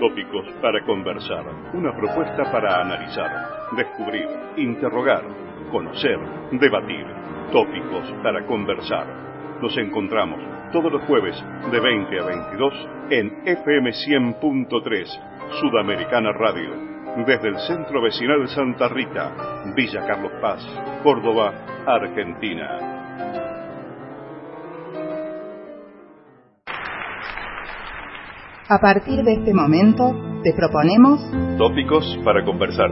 Tópicos para conversar, una propuesta para analizar, descubrir, interrogar, conocer, debatir. Tópicos para conversar. Nos encontramos todos los jueves de 20 a 22 en FM 100.3, Sudamericana Radio, desde el Centro Vecinal Santa Rita, Villa Carlos Paz, Córdoba, Argentina. A partir de este momento, te proponemos Tópicos para conversar.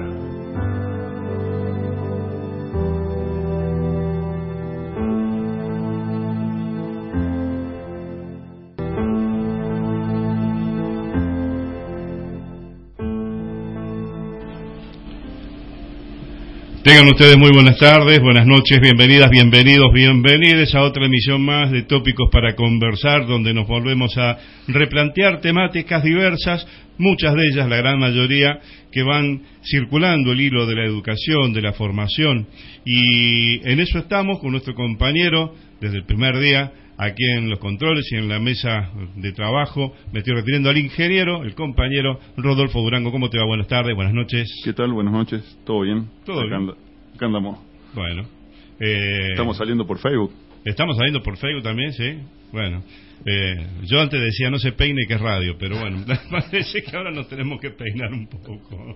Tengan ustedes muy buenas tardes, buenas noches, bienvenidas, bienvenidos, bienvenides a otra emisión más de Tópicos para Conversar, donde nos volvemos a replantear temáticas diversas, muchas de ellas, la gran mayoría, que van circulando el hilo de la educación, de la formación, y en eso estamos con nuestro compañero desde el primer día, aquí en los controles y en la mesa de trabajo. Me estoy refiriendo al ingeniero, el compañero Rodolfo Durango. ¿Cómo te va? Buenas tardes, buenas noches. ¿Qué tal? Buenas noches. ¿Todo bien? Todo bien. Acá andamos. Bueno. Estamos saliendo por Facebook. Estamos saliendo por Facebook también, sí. Bueno. Yo antes decía no se peine que es radio, pero bueno, parece que ahora nos tenemos que peinar un poco.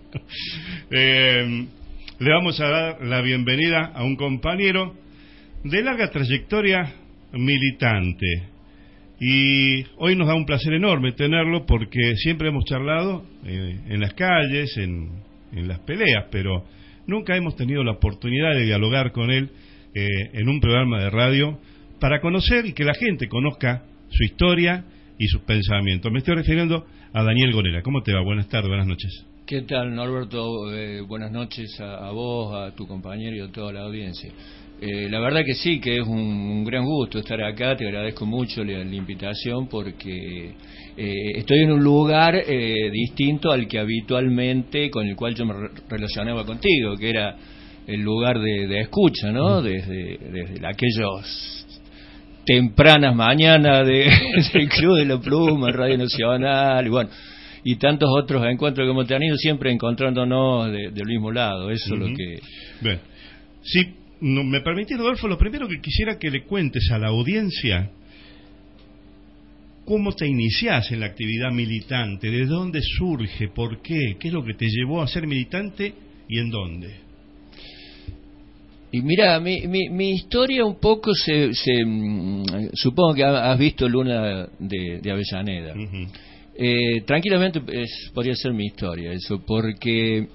Le vamos a dar la bienvenida a un compañero de larga trayectoria militante, y hoy nos da un placer enorme tenerlo porque siempre hemos charlado en las calles, en las peleas, pero nunca hemos tenido la oportunidad de dialogar con él en un programa de radio para conocer y que la gente conozca su historia y sus pensamientos. Me estoy refiriendo a Daniel Gonera. ¿Cómo te va? Buenas tardes, buenas noches. ¿Qué tal, Norberto? Buenas noches a vos, a tu compañero y a toda la audiencia. La verdad que sí, que es un gran gusto estar acá. Te agradezco mucho la invitación porque estoy en un lugar distinto al que habitualmente, con el cual yo me relacionaba contigo, que era el lugar de escucha, ¿no? Desde aquellos tempranas mañanas del Club de la Pluma, Radio Nacional, y bueno, y tantos otros encuentros que hemos tenido, siempre encontrándonos del mismo lado. Eso es lo que... Bien. Sí. No, me permitís, Rodolfo, lo primero que quisiera que le cuentes a la audiencia, ¿cómo te iniciás en la actividad militante? ¿De dónde surge? ¿Por qué? ¿Qué es lo que te llevó a ser militante y en dónde? Y mira, mi historia un poco supongo que has visto Luna de Avellaneda. Uh-huh. Tranquilamente podría ser mi historia eso, porque...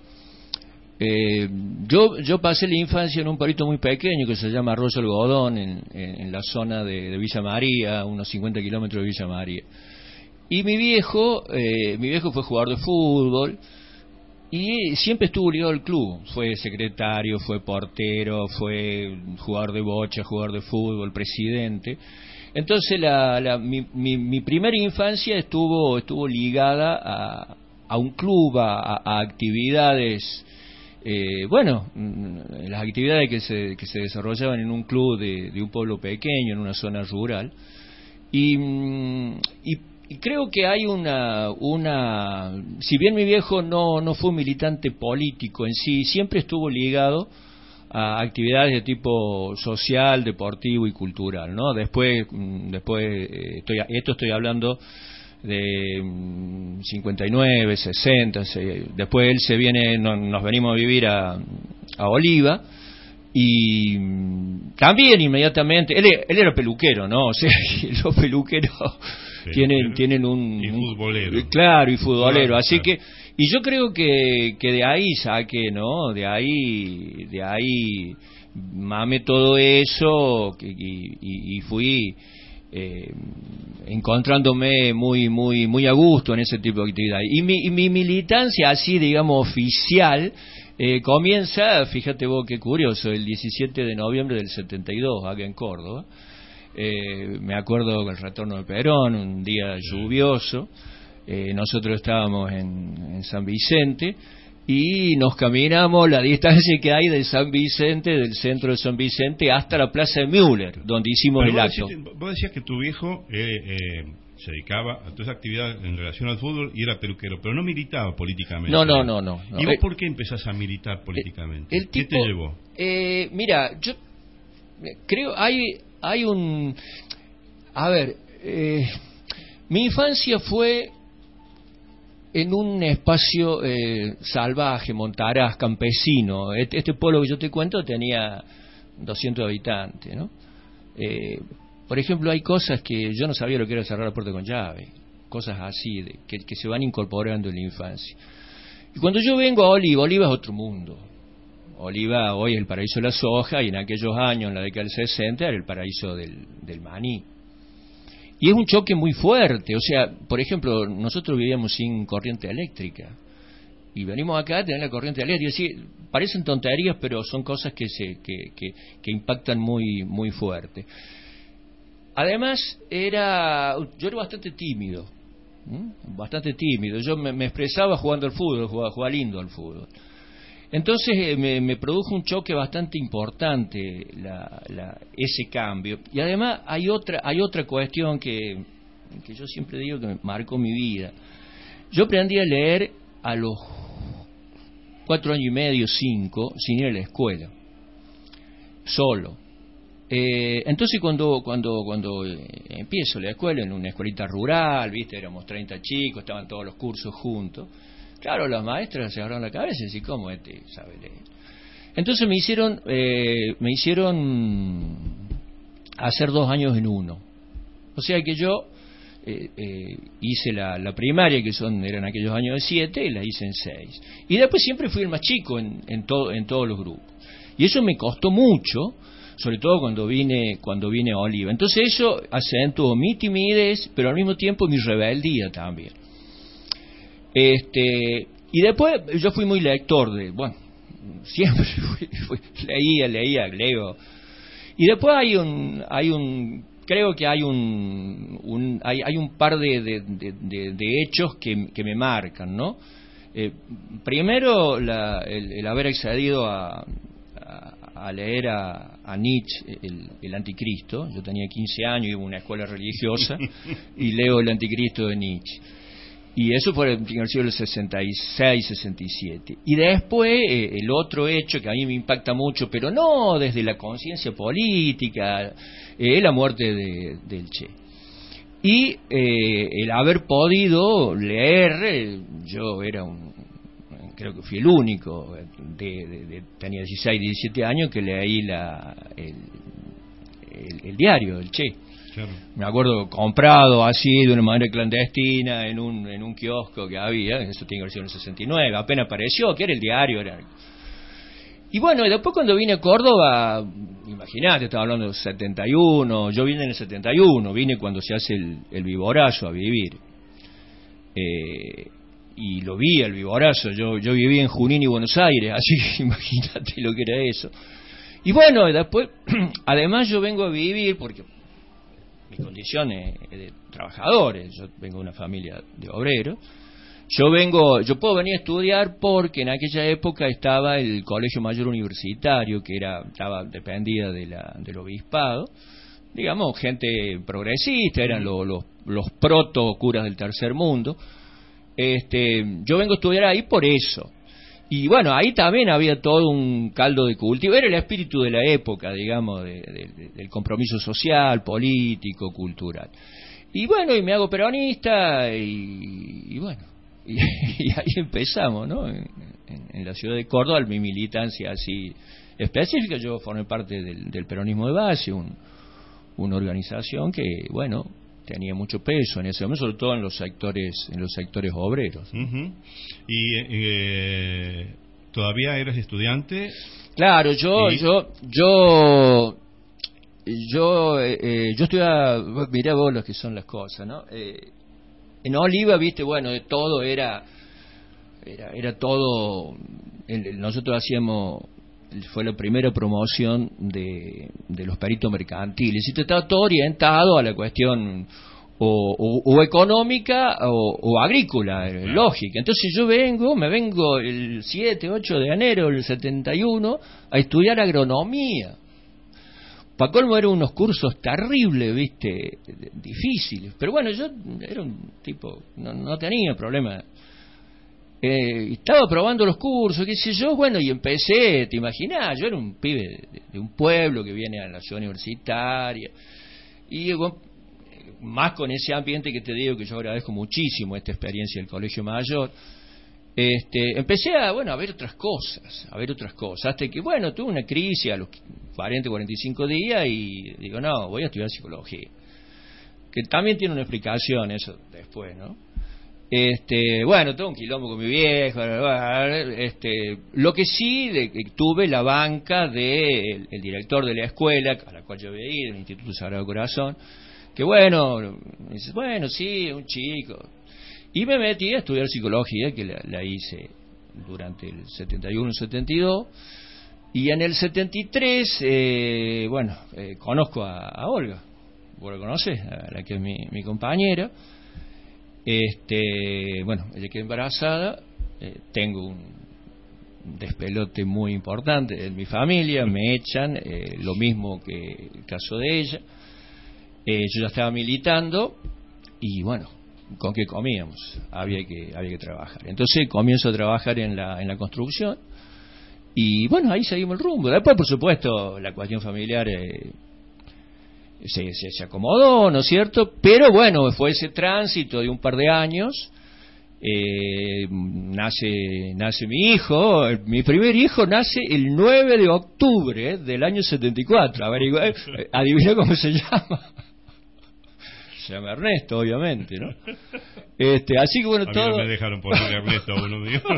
yo pasé la infancia en un pueblito muy pequeño que se llama Arroyo Algodón, en la zona de Villa María, unos 50 kilómetros de Villa María. Y mi viejo fue jugador de fútbol y siempre estuvo ligado al club. Fue secretario, fue portero, fue jugador de bocha, jugador de fútbol, presidente. Entonces mi primera infancia estuvo ligada a un club, a actividades. Las actividades que se desarrollaban en un club de un pueblo pequeño, en una zona rural, y creo que hay si bien mi viejo no fue militante político en sí, siempre estuvo ligado a actividades de tipo social, deportivo y cultural, ¿no? Después estoy hablando de 59, 60, después él nos venimos a vivir a Oliva, y también inmediatamente él era peluquero, ¿no? O sea, los peluqueros tienen un futbolero. Claro, y futbolero, así claro. que, y yo creo que de ahí saqué, ¿no? De ahí mamé todo eso y fui encontrándome muy a gusto en ese tipo de actividad. Y mi militancia así, digamos, oficial, comienza, fíjate vos qué curioso, el 17 de noviembre del 72, acá en Córdoba. Me acuerdo del retorno de Perón, un día lluvioso. Nosotros estábamos en San Vicente, y nos caminamos la distancia que hay del San Vicente, del centro de San Vicente, hasta la Plaza de Müller, donde hicimos el acto. Vos decías que tu viejo se dedicaba a toda esa actividad en relación al fútbol y era peluquero, pero no militaba políticamente. No. ¿Y vos por qué empezás a militar políticamente? ¿Qué te llevó? Mira, yo creo hay un... A ver, mi infancia fue en un espacio salvaje, montaraz, campesino. Este pueblo que yo te cuento tenía 200 habitantes, ¿no? Por ejemplo, hay cosas que yo no sabía lo que era cerrar la puerta con llave, cosas así, que se van incorporando en la infancia. Y cuando yo vengo a Oliva es otro mundo. Oliva hoy es el paraíso de la soja, y en aquellos años, en la década del 60, era el paraíso del maní. Y es un choque muy fuerte. O sea, por ejemplo, nosotros vivíamos sin corriente eléctrica, y venimos acá a tener la corriente eléctrica. Sí, parecen tonterías, pero son cosas que impactan muy, muy fuerte. Además, yo era bastante tímido. Yo me expresaba jugando al fútbol, jugaba lindo al fútbol. Entonces me produjo un choque bastante importante ese cambio. Y además hay otra cuestión que yo siempre digo que me marcó mi vida. Yo aprendí a leer a los 4 años y medio, 5, sin ir a la escuela, solo. Entonces cuando empiezo la escuela, en una escuelita rural, viste, éramos 30 chicos, estaban todos los cursos juntos. Claro, las maestras se agarraron la cabeza y decían, ¿cómo sabe leer? Entonces me hicieron hacer 2 años en uno. O sea que yo hice la primaria, que eran aquellos años de 7, y la hice en 6. Y después siempre fui el más chico en todos los grupos. Y eso me costó mucho, sobre todo cuando vine a Oliva. Entonces eso acentuó mi timidez, pero al mismo tiempo mi rebeldía también. Y después yo fui muy lector siempre leo. Y después creo que hay un par de hechos que me marcan, ¿no? Primero el haber accedido a leer a Nietzsche, el Anticristo. Yo tenía 15 años, iba a una escuela religiosa y leo el Anticristo de Nietzsche. Y eso fue en el siglo 66, 67. Y después, el otro hecho que a mí me impacta mucho, pero no desde la conciencia política, es la muerte del Che. Y el haber podido leer, yo creo que fui el único, tenía 16, 17 años, que leí el diario del Che. Claro. Me acuerdo comprado así de una manera clandestina en un kiosco que había, eso tiene que haber sido en el 69, apenas apareció, que era el diario. Y bueno, y después cuando vine a Córdoba, imagínate, estaba hablando del 71, yo vine en el 71, vine cuando se hace el Viborazo a vivir. Y lo vi el Viborazo, yo viví en Junín y Buenos Aires, así que imagínate lo que era eso. Y bueno, después, además yo vengo a vivir porque mis condiciones de trabajadores, yo vengo de una familia de obreros, yo puedo venir a estudiar porque en aquella época estaba el Colegio Mayor Universitario, que dependía del obispado, digamos, gente progresista, eran los proto curas del tercer mundo. Yo vengo a estudiar ahí por eso. Y bueno, ahí también había todo un caldo de cultivo, era el espíritu de la época, digamos, del compromiso social, político, cultural. Y bueno, y me hago peronista, y bueno, y ahí empezamos, ¿no? En la ciudad de Córdoba, mi militancia así específica. Yo formé parte del peronismo de base, una organización que, bueno, tenía mucho peso en ese momento, sobre todo en los sectores obreros. Uh-huh. ¿Y todavía eres estudiante? Claro, yo estudiaba, mirá vos lo que son las cosas, ¿no? En Oliva, viste, bueno, de todo era todo. Nosotros fue la primera promoción de los peritos mercantiles, y estaba todo orientado a la cuestión o económica o agrícola, lógica. Entonces yo me vengo el 7, 8 de enero del 71 a estudiar agronomía. Para colmo eran unos cursos terribles, ¿viste? Difíciles. Pero bueno, yo era un tipo, no tenía problema. Estaba probando los cursos, qué sé yo, bueno, y empecé, te imaginás, yo era un pibe de un pueblo que viene a la ciudad universitaria. Y más con ese ambiente que te digo que yo agradezco muchísimo esta experiencia del Colegio Mayor, empecé a ver otras cosas, hasta que, bueno, tuve una crisis a los 40, 45 días y digo, no, voy a estudiar psicología, que también tiene una explicación eso después, ¿no? Bueno, tuve un quilombo con mi viejo, lo que sí, tuve la banca del director de la escuela a la cual yo había ido, el Instituto Sagrado Corazón, que bueno, me dice, bueno, sí, un chico. Y me metí a estudiar psicología, que la hice durante el 71 y 72. Y en el 73, conozco a Olga. ¿Vos la conocés? A la que es mi compañera. Ella quedó embarazada. Tengo un despelote muy importante en mi familia. Me echan, lo mismo que el caso de ella. Yo ya estaba militando y bueno, ¿con qué comíamos? Había que trabajar. Entonces comienzo a trabajar en la construcción y bueno, ahí seguimos el rumbo. Después, por supuesto, la cuestión familiar se acomodó, ¿no es cierto? Pero bueno, fue ese tránsito de un par de años. Nace mi hijo. Mi primer hijo nace el 9 de octubre del año 74. Adivina cómo se llama. Se llama Ernesto, obviamente, ¿no? Así que bueno, a todo. No me dejaron poner Ernesto a uno mío.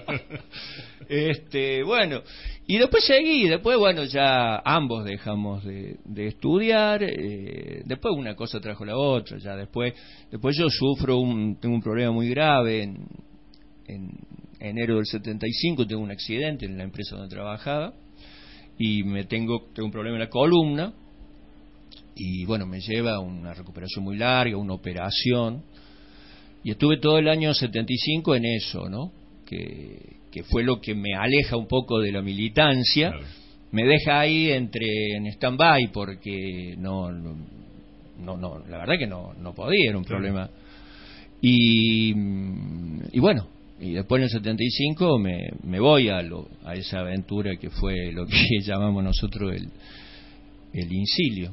Bueno, y después bueno, ya ambos dejamos de estudiar. Después una cosa trajo la otra. Ya después yo tengo un problema muy grave. En enero del 75 tengo un accidente en la empresa donde trabajaba y tengo un problema en la columna. Y bueno, me lleva a una recuperación muy larga, una operación, y estuve todo el año 75 en eso, ¿no? Que fue lo que me aleja un poco de la militancia, claro. Me deja ahí en stand-by porque no, la verdad que no podía, era un problema. Y bueno, y después en el 75 me voy a esa aventura que fue lo que llamamos nosotros el incilio.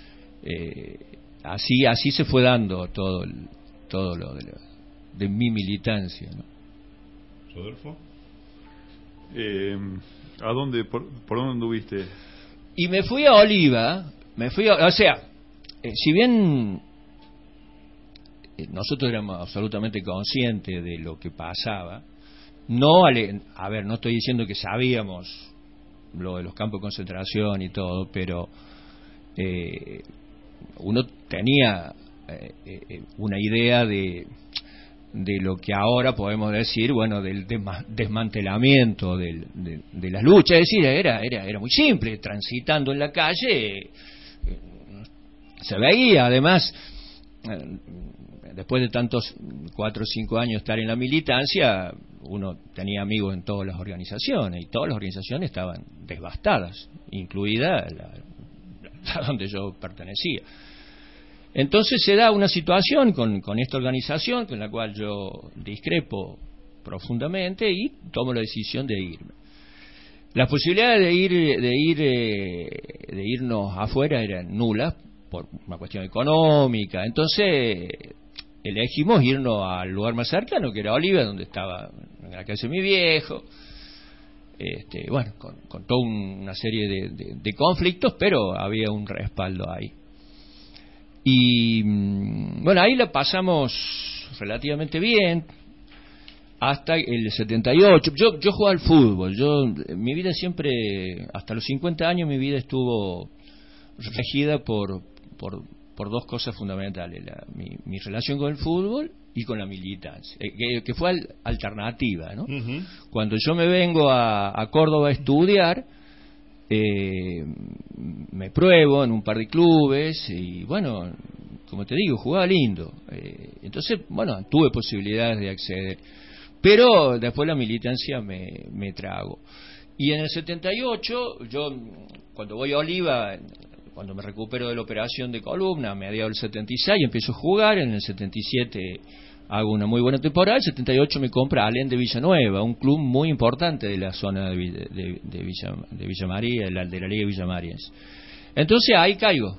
Así se fue dando todo lo de mi militancia, ¿no? ¿Rodolfo? ¿A dónde, por dónde anduviste? Y me fui a Oliva, o sea, si bien nosotros éramos absolutamente conscientes de lo que pasaba, no estoy diciendo que sabíamos lo de los campos de concentración y todo, pero uno tenía una idea de lo que ahora podemos decir, bueno, del desmantelamiento de las luchas. Es decir, era muy simple, transitando en la calle se veía. Además, después de tantos 4 o 5 años estar en la militancia, uno tenía amigos en todas las organizaciones y todas las organizaciones estaban devastadas, incluida la donde yo pertenecía. Entonces se da una situación con esta organización con la cual yo discrepo profundamente y tomo la decisión de irme. Las posibilidades de irnos afuera eran nulas por una cuestión económica. Entonces elegimos irnos al lugar más cercano, que era Oliva, donde estaba en la casa de mi viejo. Bueno, con toda una serie de conflictos, pero había un respaldo ahí. Y bueno, ahí la pasamos relativamente bien hasta el 78. Yo jugaba al fútbol. Mi vida siempre, hasta los 50 años, mi vida estuvo regida por 2 cosas fundamentales: mi relación con el fútbol y con la militancia, que fue alternativa, ¿no? Uh-huh. Cuando yo me vengo a Córdoba a estudiar, me pruebo en un par de clubes y bueno, como te digo, jugaba lindo. Entonces, bueno, tuve posibilidades de acceder. Pero después la militancia me trago. Y en el 78, yo, cuando voy a Oliva, cuando me recupero de la operación de columna, a mediados del 76, empiezo a jugar. En el 77 hago una muy buena temporada. En el 78 me compra Alén de Villanueva, un club muy importante de la zona de Villa María, de la Liga Villa María. Entonces ahí caigo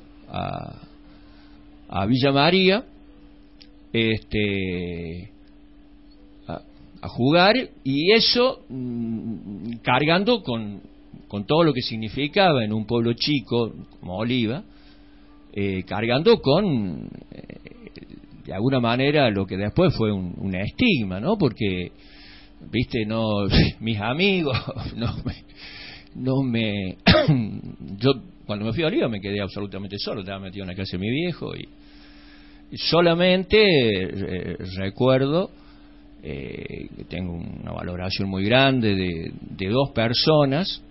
a Villa María, a jugar, y eso cargando con todo lo que significaba en un pueblo chico como Oliva, cargando con de alguna manera lo que después fue un estigma, ¿no? Porque, viste, no, mis amigos yo cuando me fui a Oliva me quedé absolutamente solo, estaba metido en la casa de mi viejo y solamente recuerdo que tengo una valoración muy grande de dos personas,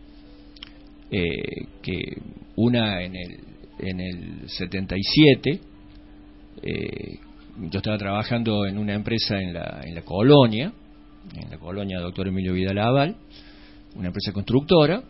que una en el 77, yo estaba trabajando en una empresa en la colonia Doctor Emilio Vidal Aval, una empresa constructora,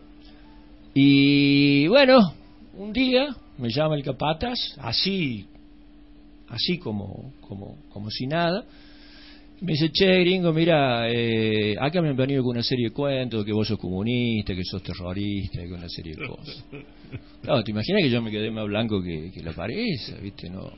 y bueno, un día me llama el capataz, así como si nada. Me dice: che, gringo, mira, acá me han venido con una serie de cuentos, que vos sos comunista, que sos terrorista, que una serie de cosas. Claro, te imaginas que yo me quedé más blanco que la pared, ¿viste? No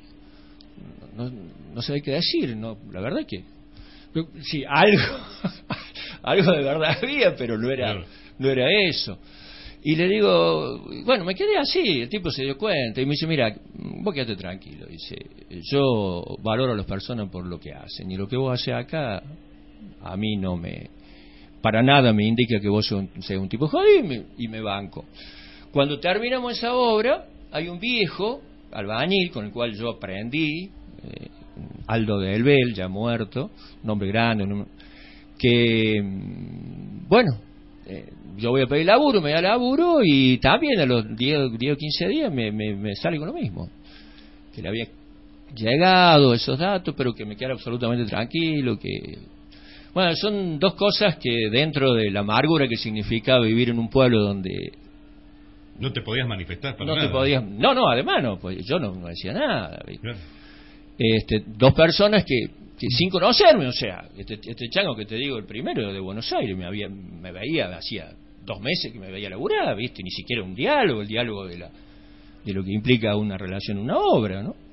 sé qué decir, no, la verdad es que sí, algo de verdad había, pero no era eso. Y le digo, bueno, me quedé así. El tipo se dio cuenta y me dice: mira, vos quédate tranquilo. Dice: yo valoro a las personas por lo que hacen, y lo que vos haces acá a mí para nada me indica que vos seas un tipo jodido, y me banco. Cuando terminamos esa obra, hay un viejo albañil con el cual yo aprendí, Aldo de Elbel, ya muerto, un hombre grande, que bueno, yo voy a pedir laburo, me da laburo, y también a los 10 o 15 días me sale con lo mismo, que le había llegado esos datos, pero que me quedara absolutamente tranquilo, que bueno, son dos cosas que dentro de la amargura que significa vivir en un pueblo donde no te podías manifestar para no nada. Te podías, no, además no, pues yo no decía nada. Claro. Dos personas que sin conocerme, o sea, este chango que te digo, el primero de Buenos Aires, me veía, hacía 2 meses que me veía laburar, ¿viste? Ni siquiera un diálogo, el diálogo de lo que implica una relación, una obra, ¿no?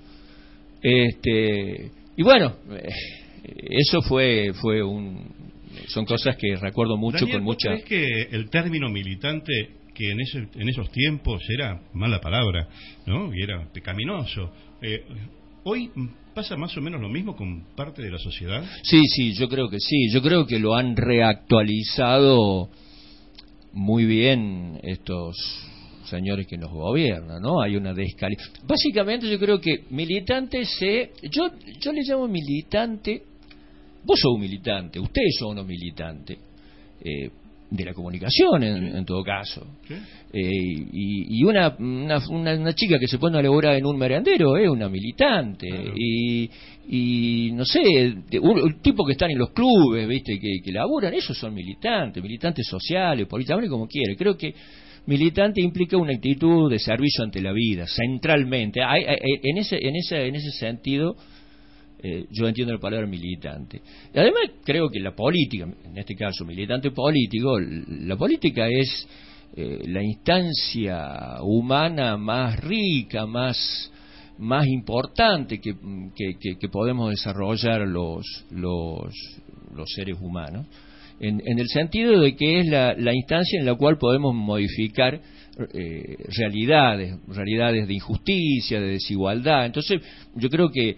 Y bueno, eso son cosas que recuerdo mucho. Daniel, con mucha. ¿crees que el término militante, que en esos tiempos era mala palabra, ¿no? Y era pecaminoso, hoy pasa más o menos lo mismo con parte de la sociedad? Sí, yo creo que sí. Yo creo que lo han reactualizado muy bien estos señores que nos gobiernan, ¿no? Hay una descalificación. Básicamente yo creo que militante yo le llamo militante. Vos sos un militante, ustedes son unos militantes de la comunicación, en todo caso. ¿Sí? Y una chica que se pone a laburar en un merendero es una militante. Claro. Y no sé, un tipo que están en los clubes, ¿viste? Que laburan, esos son militantes sociales, políticamente, como quiere. Creo que militante implica una actitud de servicio ante la vida, centralmente. En ese sentido, yo entiendo la palabra militante. Y además creo que la política, en este caso militante político, la política es la instancia humana más rica, más importante que podemos desarrollar los seres humanos, en el sentido de que es la instancia en la cual podemos modificar realidades de injusticia, de desigualdad. Entonces yo creo que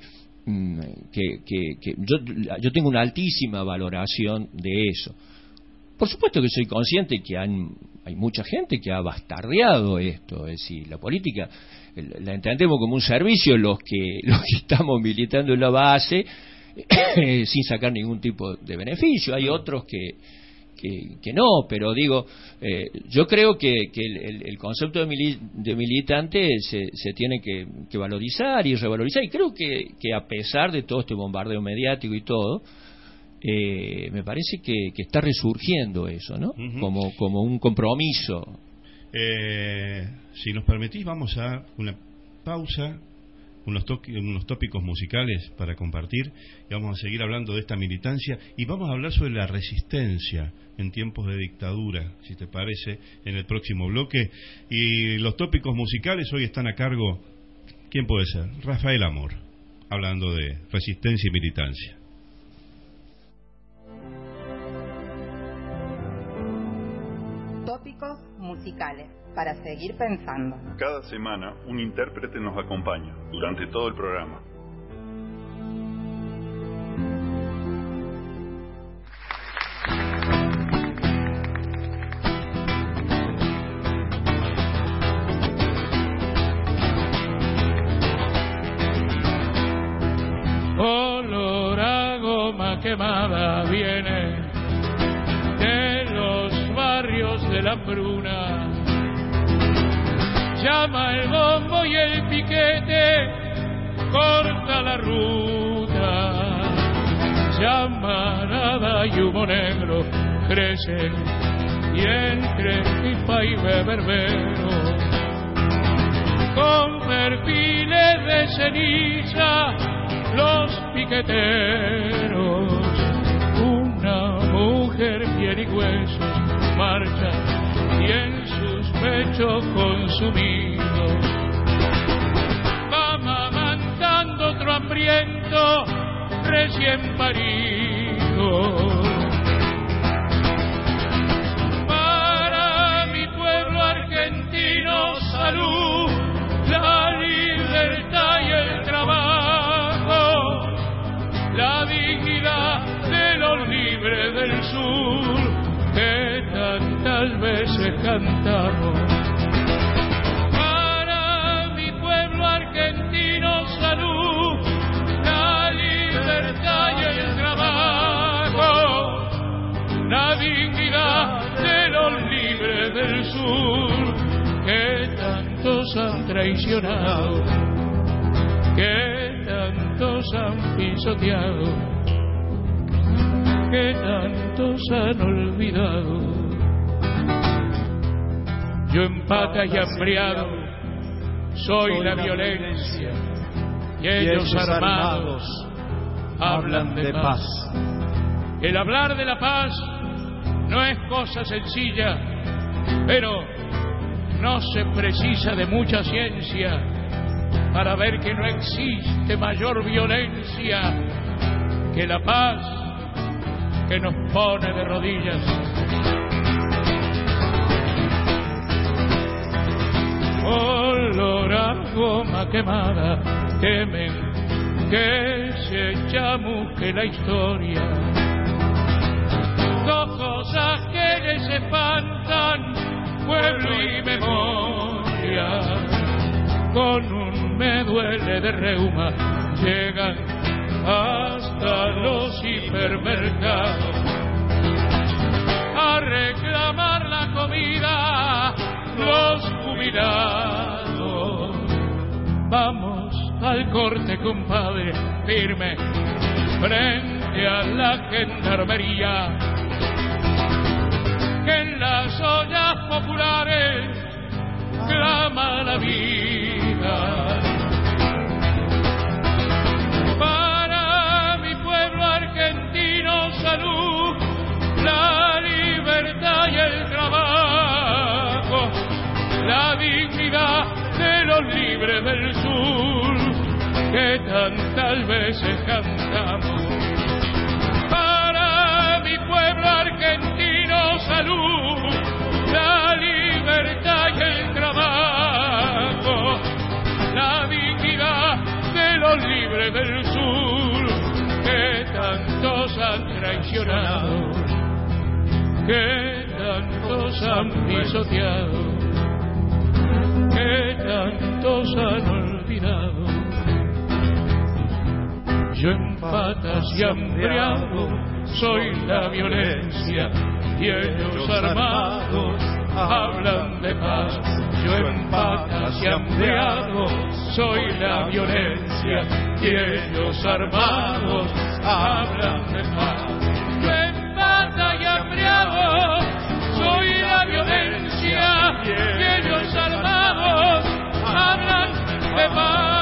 yo tengo una altísima valoración de eso. Por supuesto que soy consciente que hay mucha gente que ha bastardeado esto, es decir, la política la entendemos como un servicio los que estamos militando en la base sin sacar ningún tipo de beneficio. Hay otros que que no, pero digo, yo creo que el concepto de militante se tiene que valorizar y revalorizar, y creo que a pesar de todo este bombardeo mediático y todo, me parece que está resurgiendo eso, ¿no? Uh-huh. Como un compromiso. Si nos permitís, vamos a una pausa, unos tópicos musicales para compartir, y vamos a seguir hablando de esta militancia, y vamos a hablar sobre la resistencia en tiempos de dictadura, si te parece, en el próximo bloque. Y los tópicos musicales hoy están a cargo, ¿quién puede ser? Rafael Amor, hablando de resistencia y militancia. Tópicos musicales para seguir pensando. Cada semana un intérprete nos acompaña durante todo el programa. Olor a goma quemada viene de los barrios de la Pruna. Llama el bombo y el piquete, corta la ruta. Llamarada y humo negro crecen, y entre pipa y berbero, con perfiles de ceniza, los piqueteros. Una mujer, piel y huesos, marcha, y en sus pechos consumidos va amamantando otro hambriento recién parido. Para mi pueblo argentino, salud, la libertad y el trabajo, la dignidad de los libres del sur que tantas veces cantamos. Para mi pueblo argentino, salud, la libertad y el trabajo, la dignidad de los libres del sur que tantos han traicionado, que tantos han pisoteado, que tantos han olvidado. Yo en pata y hambriado soy la violencia, y ellos armados hablan de paz. El hablar de la paz no es cosa sencilla, pero no se precisa de mucha ciencia para ver que no existe mayor violencia que la paz que nos pone de rodillas. Olor a goma quemada, quemen, que se chamusque la historia. Dos cosas que les espantan, pueblo y memoria. Con un me duele de reuma llegan hasta los hipermercados a reclamar la comida los jubilados. Vamos al corte, compadre, firme frente a la gendarmería, que en las ollas populares clama la vida. Para mi pueblo argentino, salud, la libertad y el trabajo, la dignidad de los libres del sur que tantas veces cantamos. Para mi pueblo argentino, salud, la libertad y el trabajo, la dignidad de los libres del sur que tantos han traicionado, que tantos han pisoteado, que tantos han olvidado. Yo en patas y hambriado soy la violencia y ellos armados hablan de paz. Yo en patas y hambriado soy la violencia y ellos armados hablan de paz. Yo en patas y hambriado soy la violencia y ellos armados hablan de paz.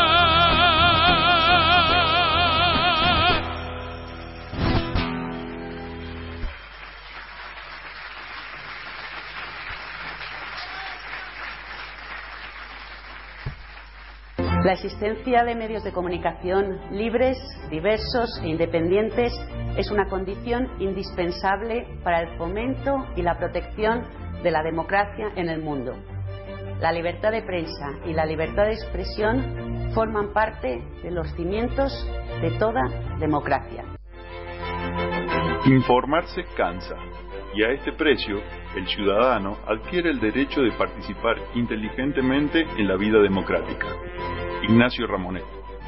La existencia de medios de comunicación libres, diversos e independientes es una condición indispensable para el fomento y la protección de la democracia en el mundo. La libertad de prensa y la libertad de expresión forman parte de los cimientos de toda democracia. Informarse cansa, y a este precio, el ciudadano adquiere el derecho de participar inteligentemente en la vida democrática. Ignacio Ramonet.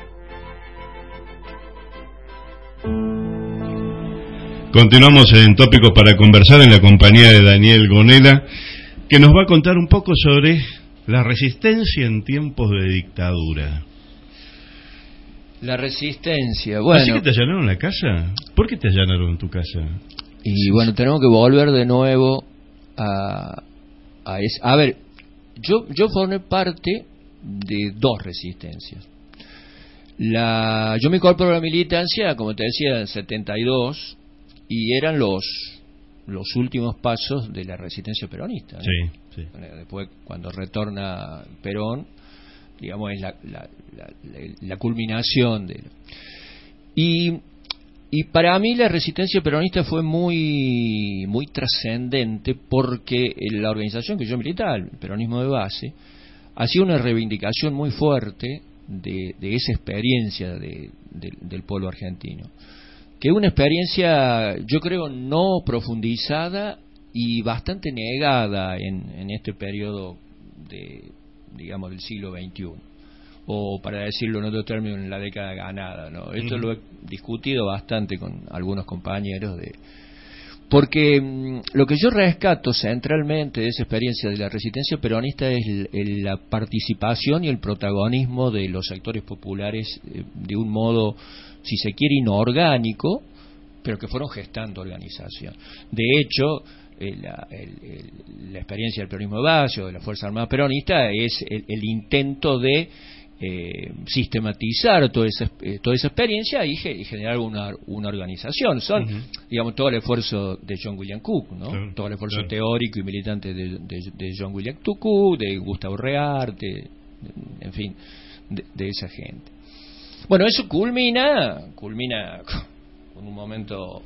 Continuamos en Tópicos para Conversar en la compañía de Daniel Gonela, que nos va a contar un poco sobre la resistencia en tiempos de dictadura. La resistencia, bueno. ¿Así que te allanaron la casa? ¿Por qué te allanaron tu casa? Y bueno, tenemos que volver de nuevo a ver, yo formé parte de dos resistencias. Yo me incorporé a la militancia, como te decía, en 72, y eran los últimos pasos de la resistencia peronista, ¿no? Sí, sí. Después, cuando retorna Perón, digamos, es la culminación de... Y para mí la resistencia peronista fue muy muy trascendente, porque la organización que yo militaba, el peronismo de base, hacía una reivindicación muy fuerte de esa experiencia del pueblo argentino, que es una experiencia, yo creo, no profundizada y bastante negada en este periodo digamos, del siglo XXI, o para decirlo en otro término, en la década ganada, ¿no? Esto lo he discutido bastante con algunos compañeros porque lo que yo rescato centralmente de esa experiencia de la resistencia peronista es la participación y el protagonismo de los sectores populares de un modo, si se quiere, inorgánico, pero que fueron gestando organización. De hecho, la experiencia del peronismo de base o de la Fuerza Armada Peronista es el intento de sistematizar toda esa experiencia y generar una organización. Son, digamos, todo el esfuerzo de John William Cook, ¿no? Claro, todo el esfuerzo teórico y militante de John William Cook, de Gustavo Rearte, en fin, de esa gente. Bueno, eso culmina con un momento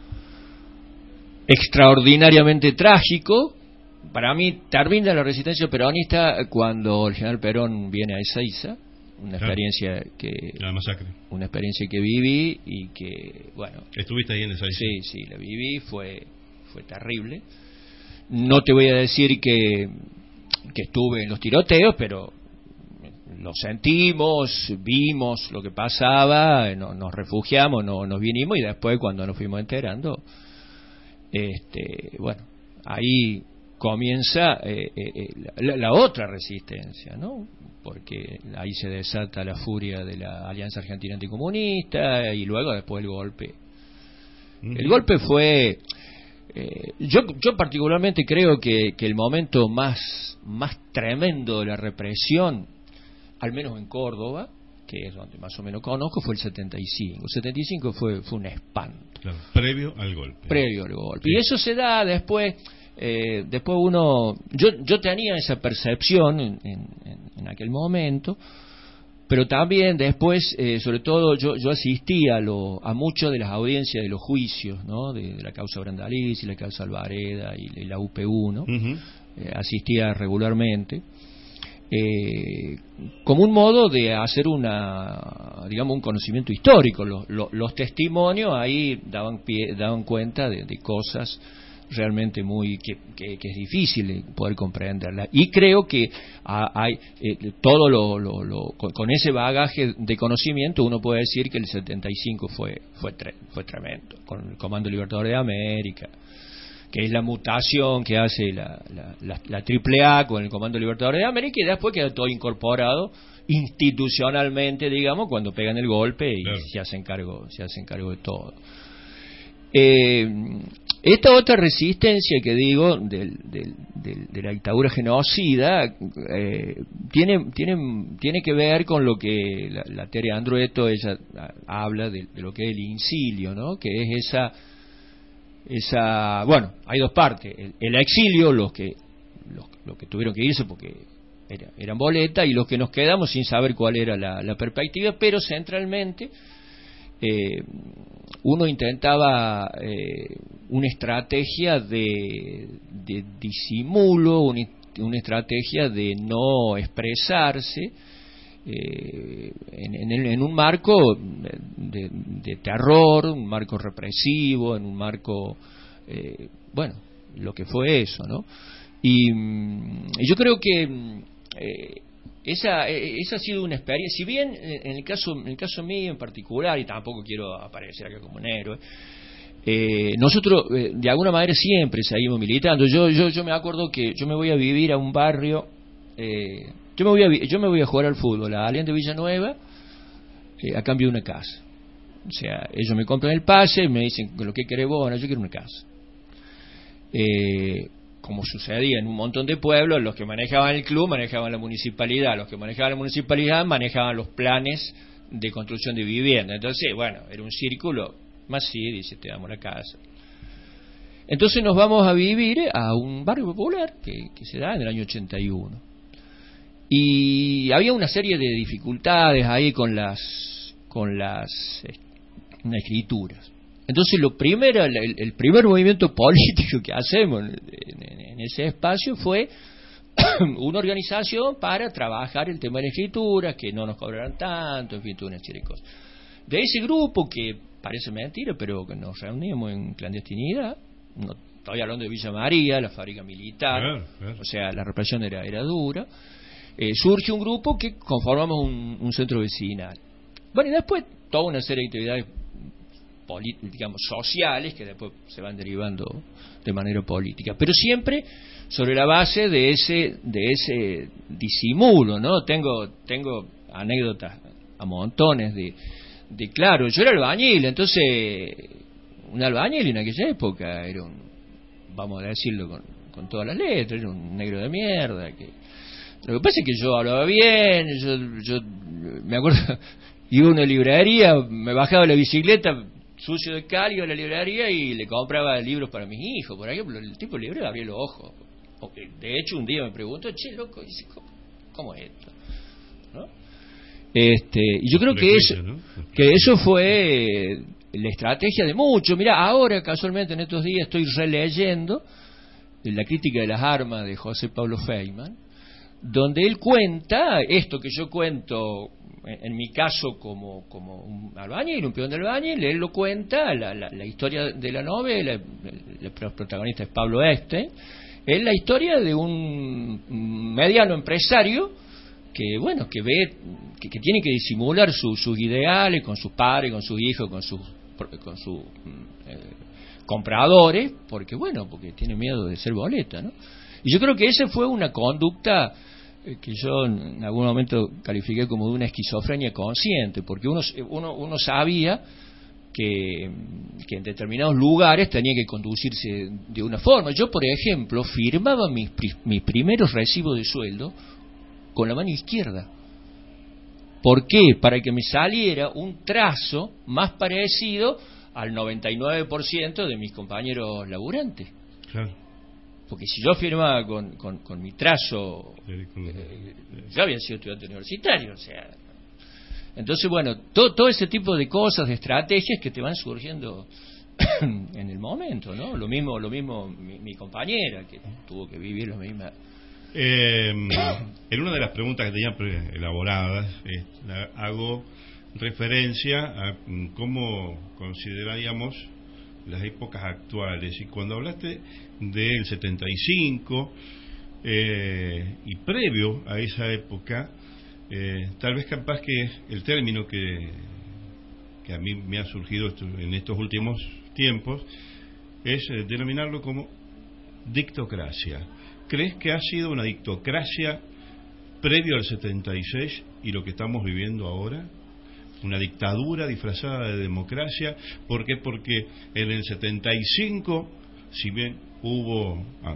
extraordinariamente trágico. Para mí termina la resistencia peronista cuando el general Perón viene a Ezeiza, una experiencia que viví y que, bueno... ¿Estuviste ahí en Ezeiza? Sí, la viví, fue terrible. No te voy a decir que estuve en los tiroteos, pero lo sentimos, vimos lo que pasaba, nos refugiamos, nos vinimos, y después, cuando nos fuimos enterando, bueno, ahí comienza la otra resistencia, ¿no? Porque ahí se desata la furia de la Alianza Argentina Anticomunista y luego después el golpe. El golpe fue... yo particularmente creo que el momento más tremendo de la represión, al menos en Córdoba, que es donde más o menos conozco, fue el 75. El 75 fue un espanto. Claro, previo al golpe. Sí. Y eso se da después... después uno... Yo tenía esa percepción en aquel momento, pero también después, sobre todo, yo asistía a muchas de las audiencias de los juicios, ¿no? De la causa Brandaliz y la causa Alvareda y la UPU, ¿no? Asistía regularmente, como un modo de hacer un conocimiento histórico. Los testimonios ahí daban cuenta de cosas realmente que es difícil poder comprenderla. Y creo que hay todo con ese bagaje de conocimiento uno puede decir que el 75 fue tremendo, con el Comando Libertador de América, que es la mutación que hace la AAA con el Comando Libertador de América, y después queda todo incorporado institucionalmente, digamos, cuando pegan el golpe y claro, se hacen cargo de todo. Esta otra resistencia que digo de la dictadura genocida tiene que ver con lo que la Tere Andrueto, ella habla de lo que es el incilio, ¿no? Que es esa bueno, hay dos partes: el exilio, los que tuvieron que irse porque eran boleta, y los que nos quedamos sin saber cuál era la perspectiva, pero centralmente uno intentaba una estrategia de disimulo, una estrategia de no expresarse en un marco de terror, un marco represivo, en un marco bueno, lo que fue eso, ¿no? Y yo creo que esa ha sido una experiencia. Si bien en el caso mío en particular, y tampoco quiero aparecer acá como un héroe, nosotros de alguna manera siempre seguimos militando. Yo me acuerdo que yo me voy a vivir a un barrio, yo me voy a jugar al fútbol a Alianza de Villanueva a cambio de una casa. O sea, ellos me compran el pase y me dicen lo que querés vos. Bueno, yo quiero una casa. Como sucedía en un montón de pueblos, los que manejaban el club manejaban la municipalidad, los que manejaban la municipalidad manejaban los planes de construcción de vivienda. Entonces, bueno, era un círculo más sí, dice, te damos la casa. Entonces nos vamos a vivir a un barrio popular que se da en el año 81. Y había una serie de dificultades ahí con las escrituras. Entonces el primer movimiento político que hacemos en ese espacio fue una organización para trabajar el tema de la escritura, que no nos cobraran tanto, en fin, toda una serie de cosas. De ese grupo, que parece mentira, pero que nos reuníamos en clandestinidad, no estoy hablando de Villa María, la fábrica militar, claro. O sea, la represión era dura, surge un grupo que conformamos un centro vecinal. Bueno, y después toda una serie de actividades digamos sociales que después se van derivando de manera política, pero siempre sobre la base de ese disimulo, ¿no? Tengo anécdotas a montones de claro, yo era albañil, entonces un albañil en aquella época era vamos a decirlo con todas las letras, era un negro de mierda. Lo que pasa es que yo hablaba bien, yo me acuerdo, iba a una librería, me bajaba de la bicicleta sucio de cal, iba a la librería y le compraba libros para mis hijos, por ejemplo. El tipo de libro abría los ojos. De hecho, un día me preguntó, che, loco, dice, ¿cómo es esto? ¿No? Y yo creo que eso fue la estrategia de muchos. Mirá, ahora casualmente en estos días estoy releyendo la crítica de las armas de José Pablo Feynman, donde él cuenta esto que yo cuento en mi caso como un albañil, un peón de albañil. Él lo cuenta, la historia de la novela, el protagonista es Pablo Este, es la historia de un mediano empresario que bueno, que ve que tiene que disimular sus ideales con sus padres, con sus hijos, con sus compradores, porque tiene miedo de ser boleta, ¿no? Y yo creo que esa fue una conducta que yo en algún momento califiqué como de una esquizofrenia consciente, porque uno sabía que en determinados lugares tenía que conducirse de una forma. Yo, por ejemplo, firmaba mis primeros recibos de sueldo con la mano izquierda. ¿Por qué? Para que me saliera un trazo más parecido al 99% de mis compañeros laburantes. Claro. Porque si yo firmaba con mi trazo, yo había sido estudiante universitario, o sea. Entonces, todo ese tipo de cosas, de estrategias que te van surgiendo en el momento, ¿no? Lo mismo mi compañera, que tuvo que vivir lo mismo. En una de las preguntas que tenían elaboradas, hago referencia a cómo consideraríamos las épocas actuales. Y cuando hablaste del 75 y previo a esa época, tal vez capaz que el término que a mí me ha surgido en estos últimos tiempos es denominarlo como dictocracia. ¿Crees que ha sido una dictocracia previo al 76 y lo que estamos viviendo ahora? Una dictadura disfrazada de democracia. ¿Por qué? Porque en el 75, si bien hubo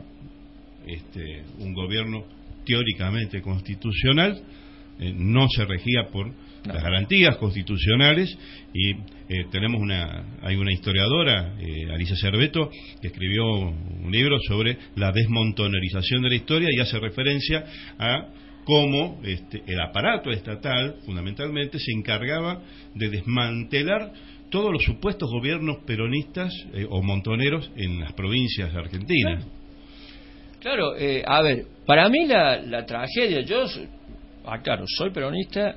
un gobierno teóricamente constitucional, no se regía por las garantías constitucionales, y hay una historiadora, Alicia Cerveto, que escribió un libro sobre la desmontonerización de la historia y hace referencia a cómo el aparato estatal fundamentalmente se encargaba de desmantelar todos los supuestos gobiernos peronistas o montoneros en las provincias argentinas. Claro, a ver, para mí la tragedia, claro, soy peronista.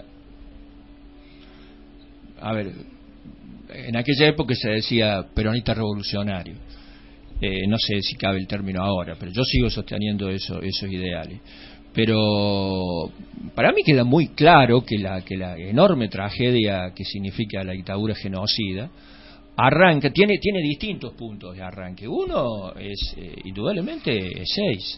A ver, en aquella época se decía peronista revolucionario. No sé si cabe el término ahora, pero yo sigo sosteniendo esos ideales. Pero para mí queda muy claro que la enorme tragedia que significa la dictadura genocida arranca, tiene distintos puntos de arranque. Uno es indudablemente Ezeiza.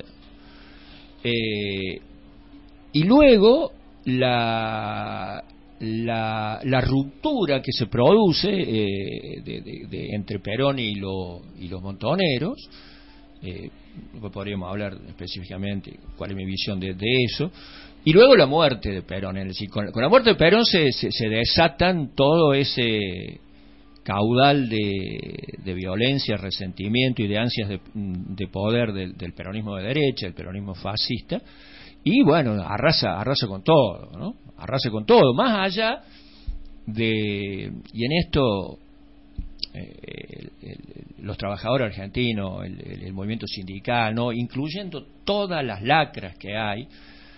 Y luego la ruptura que se produce entre Perón y los montoneros. Podríamos hablar específicamente cuál es mi visión de eso, y luego la muerte de Perón. Es decir, con la muerte de Perón se desatan todo ese caudal de violencia, resentimiento y de ansias de poder del peronismo de derecha, el peronismo fascista, y bueno, arrasa con todo, ¿no? Arrasa con todo, más allá de, y en esto los trabajadores argentinos, el movimiento sindical, ¿no?, incluyendo todas las lacras que hay,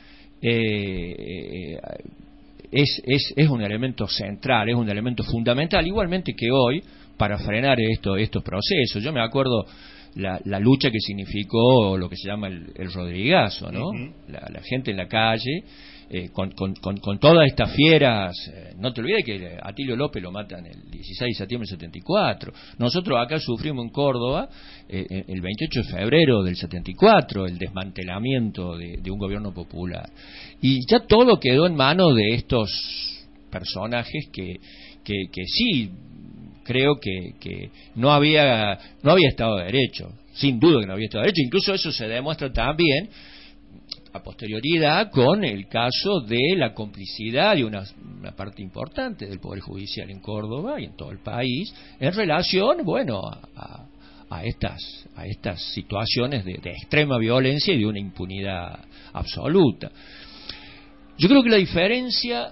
es un elemento central, es un elemento fundamental, igualmente que hoy, para frenar estos procesos. Yo me acuerdo la lucha que significó lo que se llama el Rodrigazo, ¿no? Uh-huh. La gente en la calle, con todas estas fieras. No te olvides que Atilio López lo matan el 16 de septiembre del 74. Nosotros acá sufrimos en Córdoba el 28 de febrero del 74 el desmantelamiento de un gobierno popular, y ya todo quedó en manos de estos personajes que sí, creo que no había Estado de Derecho, sin duda que no había Estado de Derecho. Incluso eso se demuestra también a posterioridad con el caso de la complicidad de una parte importante del Poder Judicial en Córdoba y en todo el país en relación, bueno, a estas situaciones de extrema violencia y de una impunidad absoluta. Yo creo que la diferencia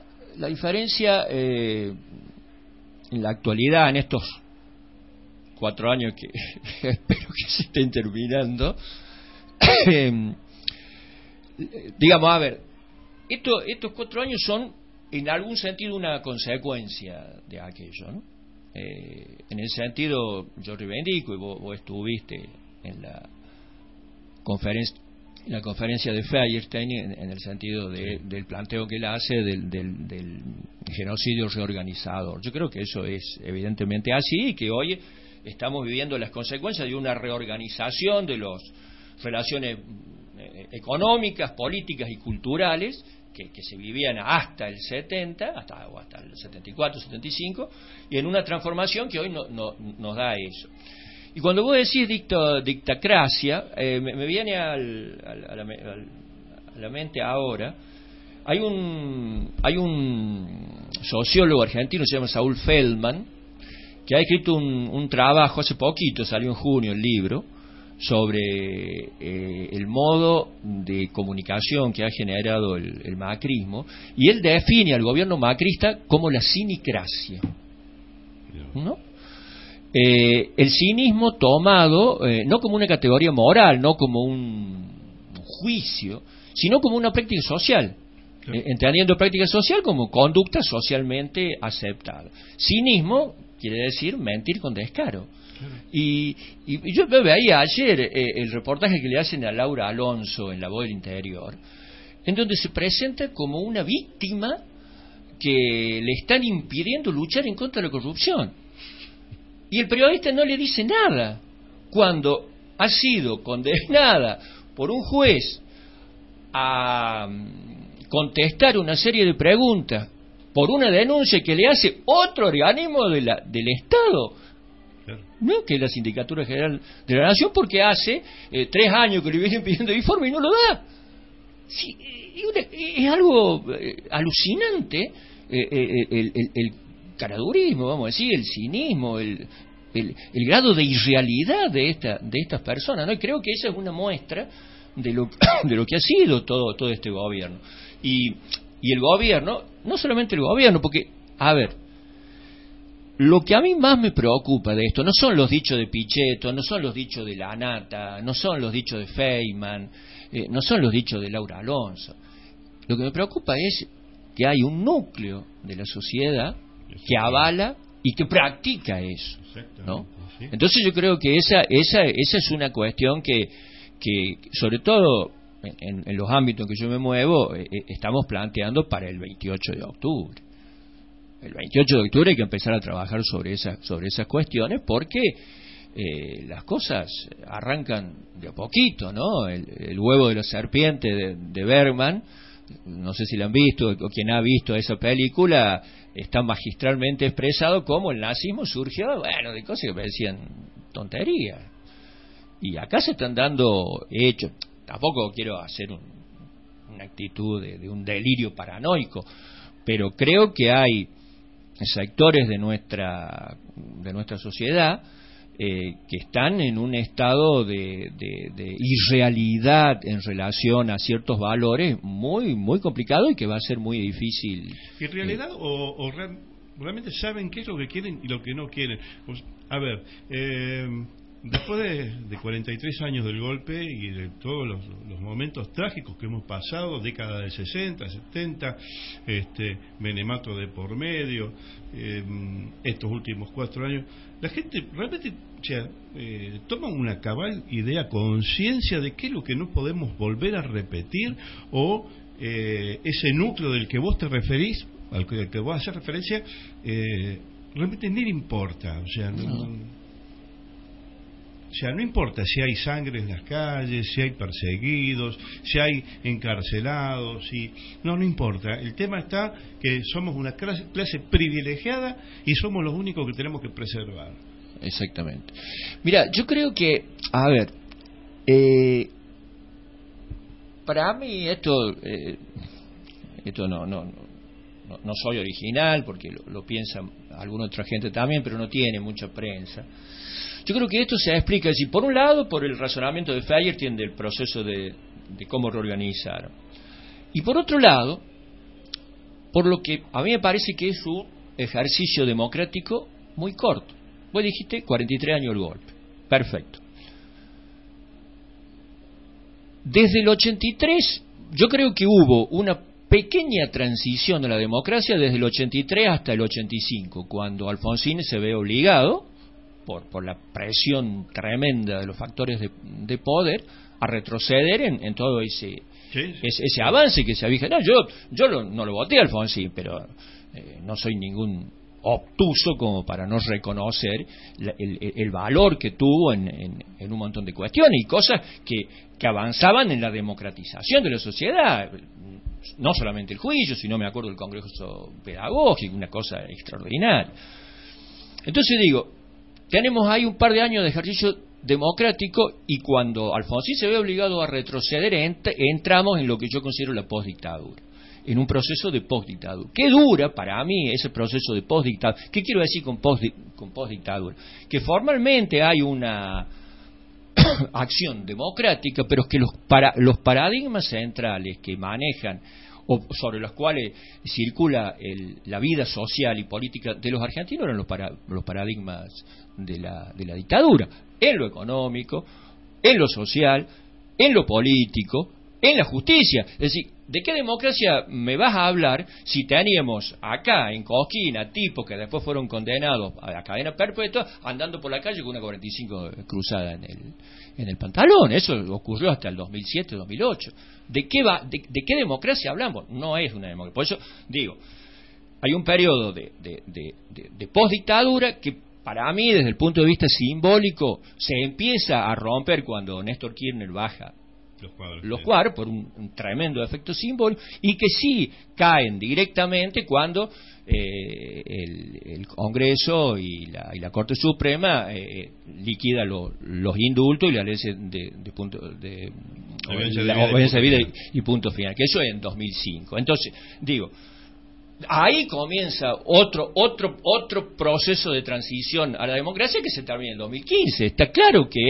en la actualidad, en estos 4 años que espero que se estén terminando, digamos, a ver, estos 4 años son en algún sentido una consecuencia de aquello, ¿no? En el sentido, yo reivindico, y vos estuviste en la conferencia de Feyerstein, en el sentido del planteo que él hace del genocidio reorganizador. Yo creo que eso es evidentemente así, y que hoy estamos viviendo las consecuencias de una reorganización de las relaciones económicas, políticas y culturales que se vivían hasta el 70, hasta el 74, 75, y en una transformación que hoy nos da eso. Y cuando vos decís dictacracia, me viene a la mente ahora, hay un sociólogo argentino, se llama Saúl Feldman, que ha escrito un trabajo, hace poquito, salió en junio el libro, sobre el modo de comunicación que ha generado el macrismo, y él define al gobierno macrista como la cinicracia, ¿no? El cinismo tomado no como una categoría moral, no como un juicio, sino como una práctica social. entendiendo práctica social como conducta socialmente aceptada. Cinismo quiere decir mentir con descaro. Y yo veía ayer el reportaje que le hacen a Laura Alonso en La Voz del Interior, en donde se presenta como una víctima que le están impidiendo luchar en contra de la corrupción. Y el periodista no le dice nada, cuando ha sido condenada por un juez a contestar una serie de preguntas por una denuncia que le hace otro organismo del Estado, ¿no? Que es la Sindicatura General de la Nación, porque hace 3 años que le vienen pidiendo informe y no lo da. Sí, es algo alucinante, el caradurismo, vamos a decir, el cinismo, el grado de irrealidad de estas personas, ¿no? Y creo que esa es una muestra de lo que ha sido todo este gobierno. Y el gobierno, no solamente el gobierno, porque, a ver, lo que a mí más me preocupa de esto no son los dichos de Pichetto, no son los dichos de Lanata, no son los dichos de Feynman, no son los dichos de Laura Alonso. Lo que me preocupa es que hay un núcleo de la sociedad que avala y que practica eso, ¿no? Entonces yo creo que esa es una cuestión que sobre todo en los ámbitos en que yo me muevo estamos planteando para el 28 de octubre. El 28 de octubre hay que empezar a trabajar sobre esas cuestiones, porque las cosas arrancan de a poquito, ¿no? El huevo de la serpiente de Bergman, no sé si la han visto o quien ha visto esa película, está magistralmente expresado cómo el nazismo surgió, bueno, de cosas que parecían tonterías. Y acá se están dando hechos. Tampoco quiero hacer una actitud de un delirio paranoico, pero creo que hay sectores de nuestra sociedad que están en un estado de irrealidad en relación a ciertos valores muy muy complicado y que va a ser muy difícil. ¿Irrealidad o realmente saben qué es lo que quieren y lo que no quieren? Pues, a ver, después de 43 años del golpe y de todos los momentos trágicos que hemos pasado, década de 60, 70, Benemato de por medio, estos últimos 4 años, la gente realmente toma una cabal idea, conciencia de qué es lo que no podemos volver a repetir, o ese núcleo del que vos te referís, al que vos haces referencia, realmente ni le importa, no importa si hay sangre en las calles, si hay perseguidos, si hay encarcelados, no importa. El tema está que somos una clase privilegiada y somos los únicos que tenemos que preservar. Exactamente. Mira, yo creo que, a ver, para mí esto no soy original, porque lo piensa alguna otra gente también, pero no tiene mucha prensa. Yo creo que esto se explica, si por un lado, por el razonamiento de Feyerabend del proceso de cómo reorganizar, y por otro lado, por lo que a mí me parece que es un ejercicio democrático muy corto. Vos dijiste 43 años el golpe, perfecto. Desde el 83, yo creo que hubo una pequeña transición de la democracia desde el 83 hasta el 85, cuando Alfonsín se ve obligado, por la presión tremenda de los factores de poder, a retroceder en todo ese avance que se había. No, yo no lo voté a Alfonsín, pero no soy ningún obtuso como para no reconocer el valor que tuvo en un montón de cuestiones y cosas que avanzaban en la democratización de la sociedad. No solamente el juicio, sino me acuerdo del Congreso Pedagógico, una cosa extraordinaria. Entonces digo, tenemos ahí un par de años de ejercicio democrático, y cuando Alfonsín se ve obligado a retroceder, entramos en lo que yo considero la postdictadura, en un proceso de postdictadura. ¿Qué dura para mí ese proceso de postdictadura? ¿Qué quiero decir con postdictadura? Que formalmente hay una acción democrática, pero que los paradigmas centrales que manejan o sobre los cuales circula la vida social y política de los argentinos eran los paradigmas de la dictadura, en lo económico, en lo social, en lo político, en la justicia. Es decir, ¿de qué democracia me vas a hablar si teníamos acá en Cosquín tipos que después fueron condenados a la cadena perpetua andando por la calle con una 45 cruzada en el pantalón? Eso ocurrió hasta el 2007-2008. ¿De qué democracia hablamos? No es una democracia. Por eso digo, hay un periodo de postdictadura que para mí, desde el punto de vista simbólico, se empieza a romper cuando Néstor Kirchner baja los cuadros por un tremendo efecto simbólico, y que sí caen directamente cuando el Congreso y la Corte Suprema liquida los indultos y la ley de obediencia de vida y punto final, que eso es en 2005. Entonces, digo, ahí comienza otro proceso de transición a la democracia que se termina en 2015. Está claro que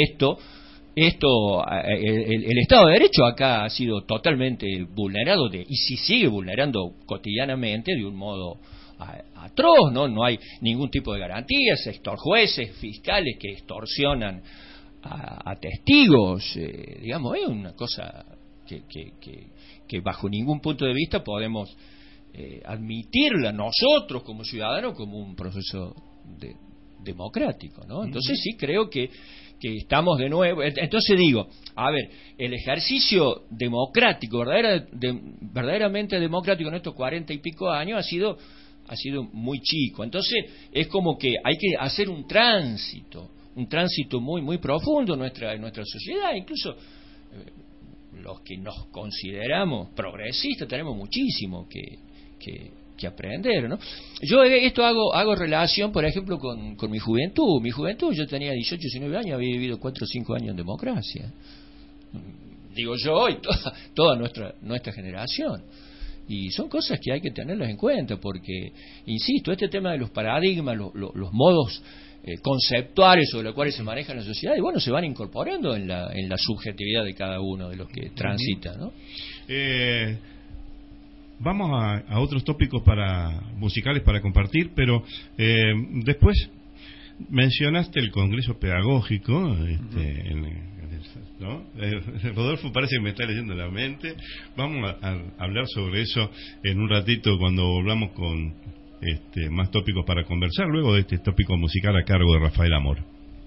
el Estado de Derecho acá ha sido totalmente vulnerado y si sigue vulnerando cotidianamente de un modo atroz, no hay ningún tipo de garantías, jueces, fiscales que extorsionan a testigos, digamos, es una cosa que bajo ningún punto de vista podemos admitirla nosotros como ciudadanos como un proceso democrático, ¿no? Entonces sí creo que estamos de nuevo. Entonces digo, a ver, el ejercicio democrático, verdaderamente democrático en estos 40 y pico años ha sido muy chico. Entonces es como que hay que hacer un tránsito muy muy profundo en nuestra sociedad. Incluso los que nos consideramos progresistas tenemos muchísimo que aprender, ¿no? Yo esto hago relación, por ejemplo, con mi juventud. Mi juventud, yo tenía 18, 19 años, había vivido 4 o 5 años en democracia. Digo yo y toda nuestra generación. Y son cosas que hay que tenerlas en cuenta, porque, insisto, este tema de los paradigmas, los modos conceptuales sobre los cuales se maneja la sociedad, y bueno, se van incorporando en la subjetividad de cada uno de los que transita, ¿no? Vamos a otros tópicos musicales para compartir, pero después mencionaste el Congreso Pedagógico, ¿no? Rodolfo parece que me está leyendo la mente. Vamos a hablar sobre eso en un ratito cuando volvamos con más tópicos para conversar, luego de este tópico musical a cargo de Rafael Amor.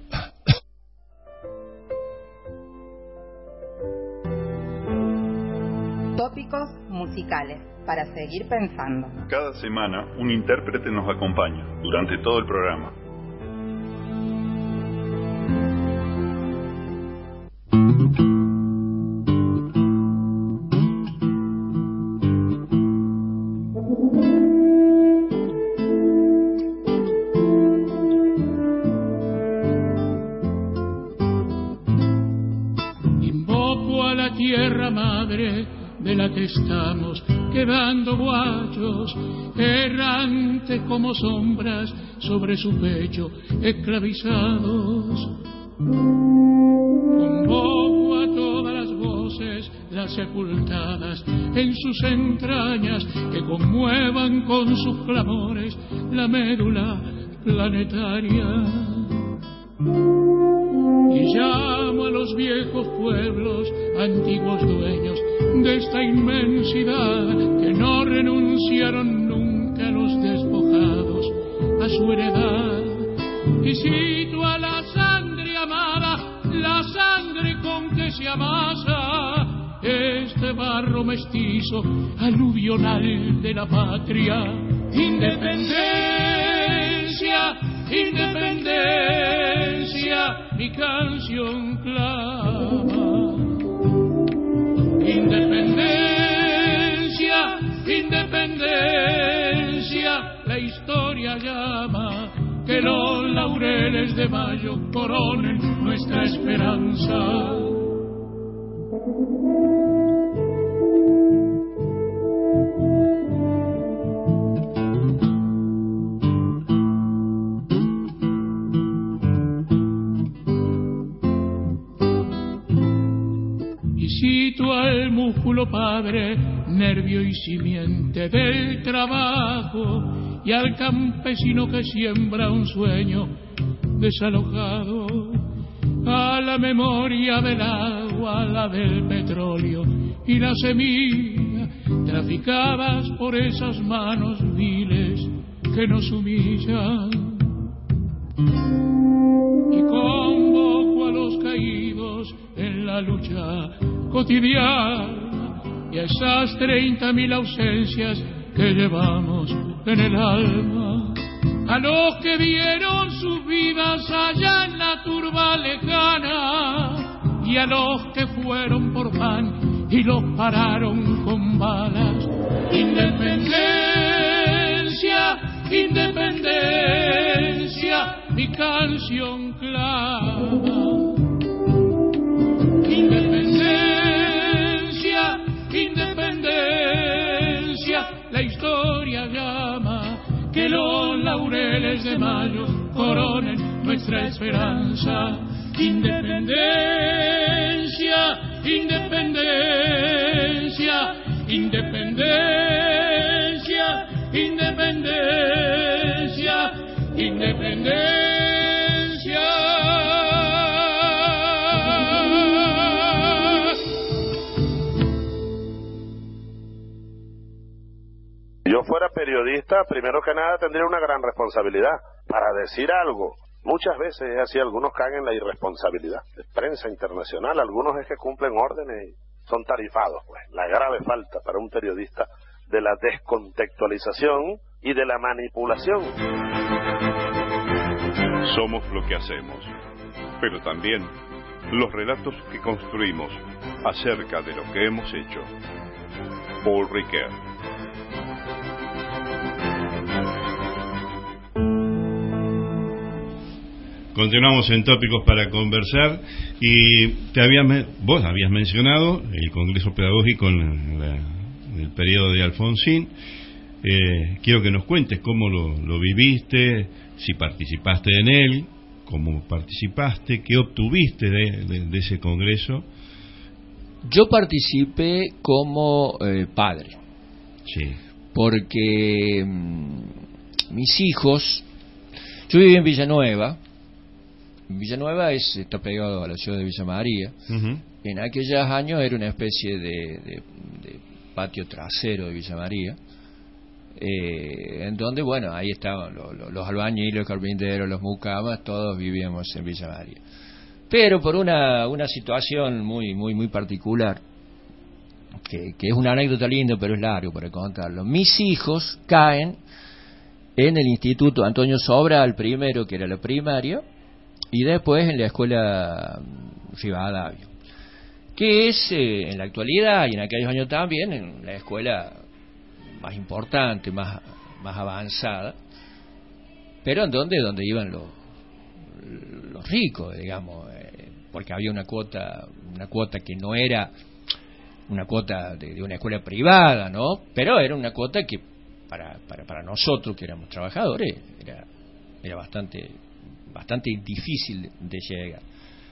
Tópicos musicales para seguir pensando. Cada semana un intérprete nos acompaña durante todo el programa. Invoco a la tierra madre de la que estamos quedando guayos, errantes como sombras sobre su pecho esclavizados. Convoco a todas las voces, las sepultadas en sus entrañas, que conmuevan con sus clamores la médula planetaria. Y llamo a los viejos pueblos, antiguos dueños de esta inmensidad, que no renunciaron nunca a los despojados, a su heredad. Y cito a la sangre amada, la sangre con que se amasa este barro mestizo aluvional de la patria. Independencia, independencia, mi canción clama. Independencia, independencia, la historia llama, que los laureles de mayo coronen nuestra esperanza. Cito al músculo padre, nervio y simiente del trabajo, y al campesino que siembra un sueño desalojado, a la memoria del agua, la del petróleo y la semilla traficadas por esas manos viles que nos humillan. Y convoco a los caídos en la lucha cotidiana y a esas 30.000 ausencias que llevamos en el alma, a los que vieron sus vidas allá en la turba lejana y a los que fueron por pan y los pararon con balas. Independencia, independencia, mi canción clama. Independencia, independencia, la historia llama, que los laureles de mayo coronen nuestra esperanza. Independencia, independencia, independencia, independencia, independencia. Yo fuera periodista, primero que nada tendría una gran responsabilidad para decir algo. Muchas veces es así, algunos caen en la irresponsabilidad. De prensa internacional, algunos es que cumplen órdenes y son tarifados, pues. La grave falta para un periodista de la descontextualización y de la manipulación. Somos lo que hacemos, pero también los relatos que construimos acerca de lo que hemos hecho. Paul Ricoeur. Continuamos en Tópicos para Conversar y vos habías mencionado el Congreso Pedagógico en el periodo de Alfonsín. Quiero que nos cuentes cómo lo viviste, si participaste en él, cómo participaste, qué obtuviste de ese Congreso. Yo participé como padre, sí, porque mis hijos, yo viví en Villanueva. Villanueva está pegado a la ciudad de Villa María. Uh-huh. En aquellos años era una especie de patio trasero de Villa María, en donde, bueno, ahí estaban los albañiles, los carpinteros, los mucamas, todos vivíamos en Villa María. Pero por una situación muy particular, que es una anécdota linda, pero es largo para contarlo. Mis hijos caen en el Instituto Antonio Sobral, primero, que era la primaria, y después en la escuela Rivadavia, que es en la actualidad y en aquellos años también en la escuela más importante, más avanzada, pero en donde iban los ricos, digamos, porque había una cuota que no era una cuota de una escuela privada, ¿no? Pero era una cuota que para nosotros que éramos trabajadores era bastante difícil de llegar.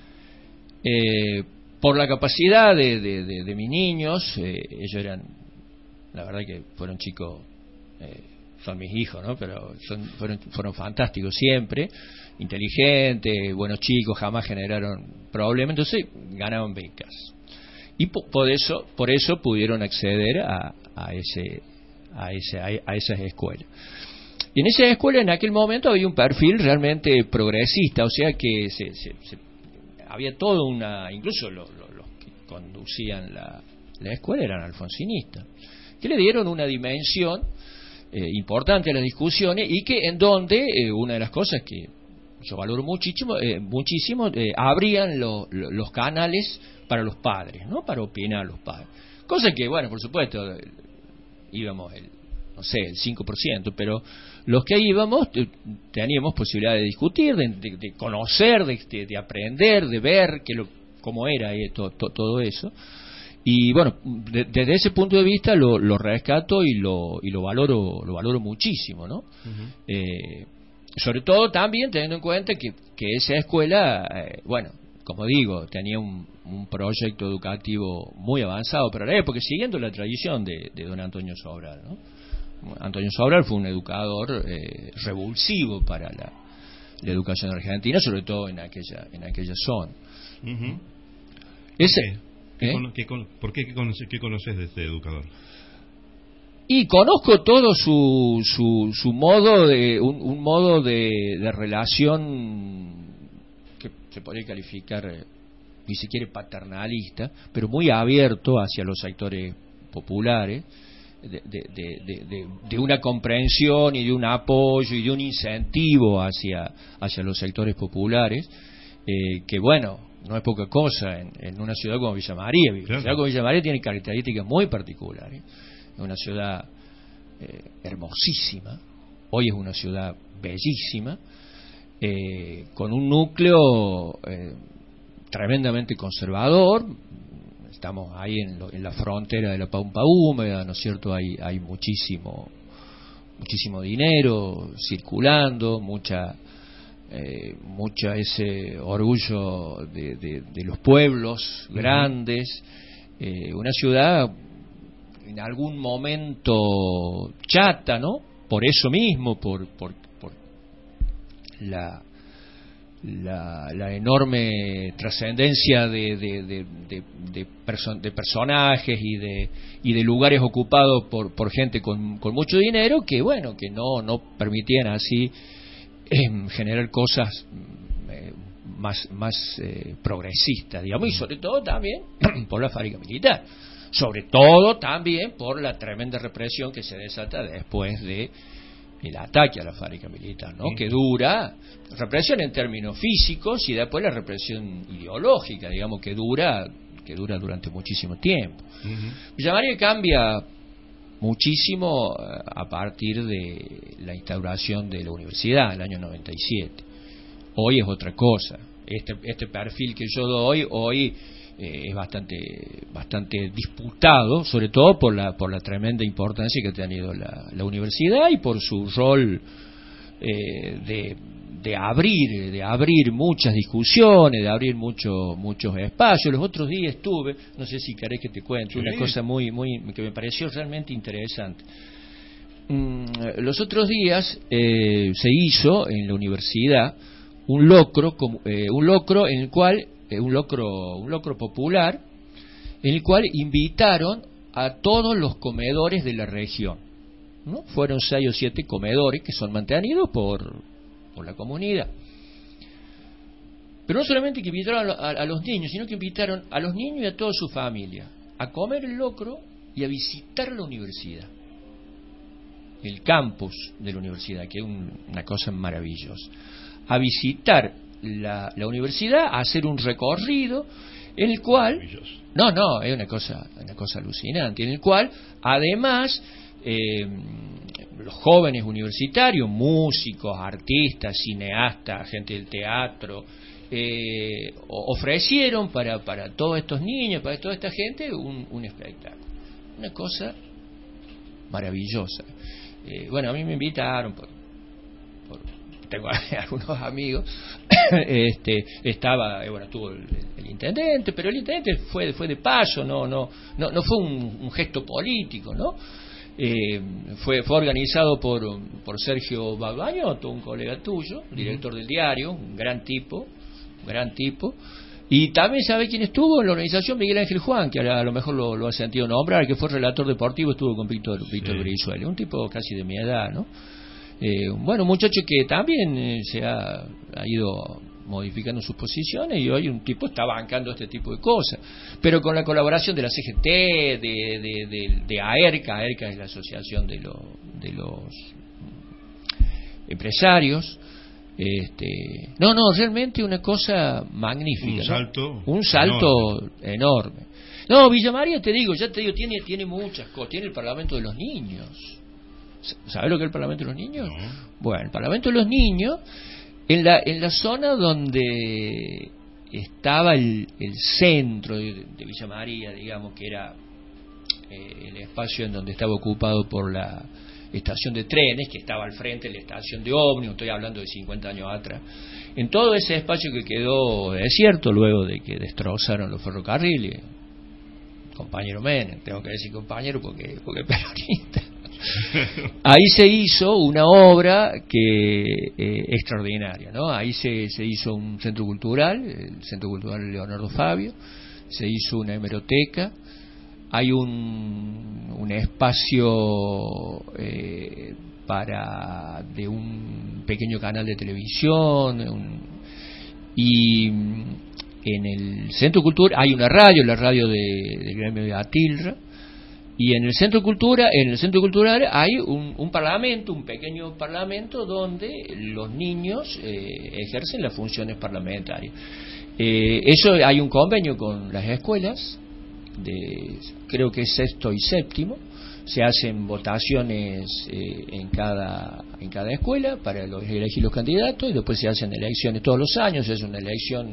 Por la capacidad de mis niños, ellos eran, la verdad que fueron chicos, son mis hijos, ¿no? Pero fueron fantásticos siempre, inteligentes, buenos chicos, jamás generaron problemas, entonces ganaban becas. Y por eso pudieron acceder a esas escuelas. Y en esa escuela en aquel momento había un perfil realmente progresista, o sea que había toda incluso los que conducían la escuela eran alfonsinistas, que le dieron una dimensión importante a las discusiones y que en donde una de las cosas que yo valoro muchísimo, abrían los canales para los padres, ¿no? Para opinar los padres. Cosa que, bueno, por supuesto, íbamos el 5%, pero los que íbamos teníamos posibilidad de discutir, de conocer, de aprender, de ver cómo era todo eso. Y bueno, desde ese punto de vista lo rescato y lo valoro muchísimo, ¿no? Uh-huh. Sobre todo también teniendo en cuenta que esa escuela, bueno, como digo, tenía un proyecto educativo muy avanzado para la época, siguiendo la tradición de don Antonio Sobral, ¿no? Antonio Sobral fue un educador revulsivo para la educación argentina, sobre todo en aquella zona. Uh-huh. Ese, ¿Qué conoces de este educador? Y conozco todo su modo de un modo de relación que se podría calificar, ni si quiere paternalista, pero muy abierto hacia los sectores populares, de una comprensión y de un apoyo y de un incentivo hacia los sectores populares, que bueno, no es poca cosa en una ciudad como Villa María. Claro. La ciudad como Villa María tiene características muy particulares. Es una ciudad hermosísima, hoy es una ciudad bellísima, con un núcleo tremendamente conservador. Estamos ahí en la frontera de la Pampa húmeda, ¿no es cierto? Hay muchísimo dinero circulando, mucha ese orgullo de los pueblos grandes, una ciudad en algún momento chata, ¿no? Por eso mismo, por la enorme trascendencia de personajes y de lugares ocupados por gente con mucho dinero, que bueno, que no permitían así generar cosas más progresistas, digamos, y sobre todo también por la fábrica militar, sobre todo también por la tremenda represión que se desata después de el ataque a la fábrica militar, ¿no? Que dura, represión en términos físicos, y después la represión ideológica, digamos, que dura durante muchísimo tiempo. Villa María cambia muchísimo a partir de la instauración de la universidad, el año 97. Hoy es otra cosa. Este perfil que yo doy hoy es bastante disputado, sobre todo por la tremenda importancia que ha tenido la universidad y por su rol de abrir muchas discusiones, de abrir muchos espacios. Los otros días estuve, no sé si querés que te cuente, una cosa muy que me pareció realmente interesante. Los otros días se hizo en la universidad un locro en el cual un locro popular, en el cual invitaron a todos los comedores de la región, ¿no? Fueron 6 o 7 comedores que son mantenidos por la comunidad. Pero no solamente que invitaron a los niños, sino que invitaron a los niños y a toda su familia a comer el locro y a visitar la universidad, el campus de la universidad, que es una cosa maravillosa. A visitar la universidad, a hacer un recorrido en el cual es una cosa alucinante, en el cual además los jóvenes universitarios, músicos, artistas, cineastas, gente del teatro, ofrecieron para todos estos niños, para toda esta gente un espectáculo, una cosa maravillosa. Bueno, a mí me invitaron tengo algunos amigos, estuvo el intendente, pero el intendente fue de paso, no fue un gesto político, ¿no? Fue organizado por Sergio Bagbañoto, un colega tuyo, director del diario, un gran tipo, y también sabe quién estuvo en la organización, Miguel Ángel Juan, que a lo mejor lo ha sentido nombrar, que fue relator deportivo, estuvo con Víctor Brizuela, un tipo casi de mi edad, ¿no? Un muchacho que también se ha ido modificando sus posiciones, y hoy un tipo está bancando este tipo de cosas, pero con la colaboración de la CGT, de AERCA es la asociación de los empresarios. Realmente una cosa magnífica, un salto enorme. No, Villa María, tiene muchas cosas. Tiene el Parlamento de los Niños. ¿Sabes lo que es el Parlamento de los Niños? No. Bueno, el Parlamento de los Niños, en la zona donde estaba el centro de Villa María, digamos, que era el espacio en donde estaba ocupado por la estación de trenes, que estaba al frente de la estación de ómnibus, estoy hablando de 50 años atrás. En todo ese espacio que quedó desierto luego de que destrozaron los ferrocarriles, compañero Menem, tengo que decir compañero porque es peronista. Ahí se hizo una obra extraordinaria, ¿no? Ahí se hizo un centro cultural, el Centro Cultural Leonardo Fabio, se hizo una hemeroteca, hay un espacio de un pequeño canal de televisión, y en el Centro Cultura hay una radio, la radio del gremio de Atilra, y en el Centro Cultural hay un parlamento, un pequeño parlamento donde los niños ejercen las funciones parlamentarias. Eso hay un convenio con las escuelas, creo que es sexto y séptimo, se hacen votaciones en cada escuela para elegir los candidatos, y después se hacen elecciones todos los años, es una elección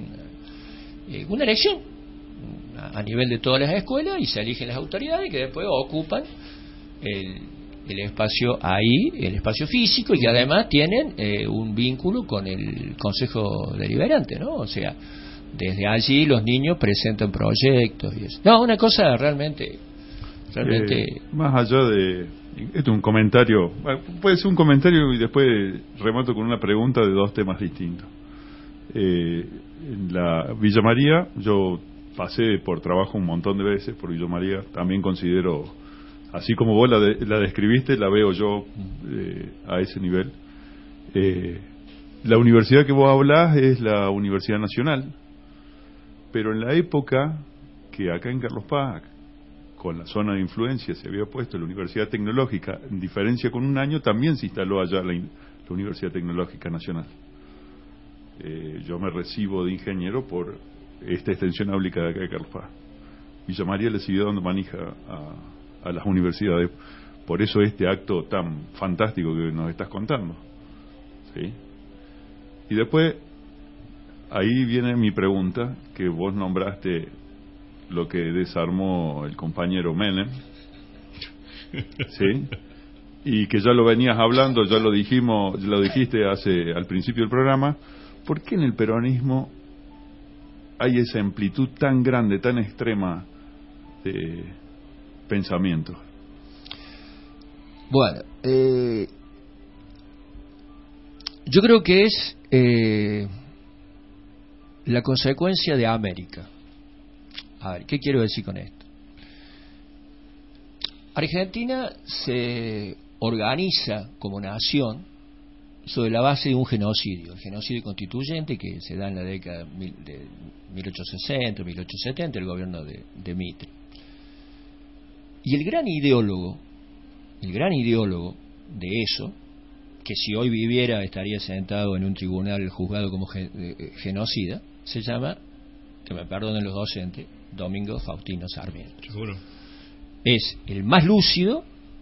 a nivel de todas las escuelas, y se eligen las autoridades que después ocupan el espacio ahí, el espacio físico, y que además tienen un vínculo con el Consejo Deliberante, ¿no? O sea, desde allí los niños presentan proyectos y eso. No, una cosa realmente más allá de esto es un comentario, puede ser un comentario y después remato con una pregunta de dos temas distintos. En la Villa María, yo pasé por trabajo un montón de veces por Villa María, también considero, así como vos la describiste, la veo yo a ese nivel. La universidad que vos hablás es la Universidad Nacional, pero en la época que acá en Carlos Paz, con la zona de influencia, se había puesto la Universidad Tecnológica, en diferencia con un año, también se instaló allá la Universidad Tecnológica Nacional. Yo me recibo de ingeniero por esta extensión áulica de acá de Carlos Paz. Villa María le siguió dando manija a las universidades, por eso este acto tan fantástico que nos estás contando, ¿sí? Y después ahí viene mi pregunta, que vos nombraste lo que desarmó el compañero Menem, ¿sí? Y que ya lo venías hablando, ya lo dijiste al principio del programa. ¿Por qué en el peronismo hay esa amplitud tan grande, tan extrema de pensamiento? Bueno, yo creo que es la consecuencia de América. A ver, ¿qué quiero decir con esto? Argentina se organiza como nación sobre la base de un genocidio, el genocidio constituyente que se da en la década de 1860, 1870, el gobierno de Mitre. Y el gran ideólogo de eso, que si hoy viviera estaría sentado en un tribunal juzgado como genocida, se llama, que me perdonen los docentes, Domingo Faustino Sarmiento. Seguro. Es el más lúcido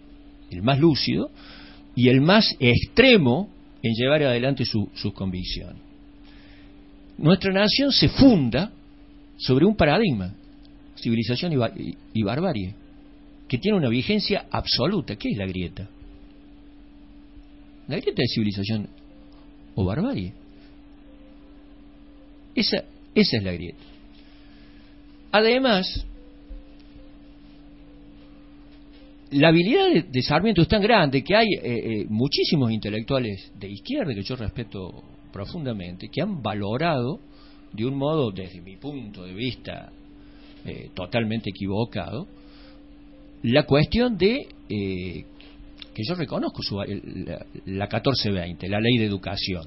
y el más extremo en llevar adelante sus convicciones. Nuestra nación se funda sobre un paradigma, civilización y barbarie, que tiene una vigencia absoluta. ¿Qué es la grieta? La grieta es civilización o barbarie. Esa es la grieta. Además, la habilidad de Sarmiento es tan grande que hay muchísimos intelectuales de izquierda, que yo respeto profundamente, que han valorado de un modo, desde mi punto de vista, totalmente equivocado, la cuestión de que yo reconozco la 1420, la ley de educación.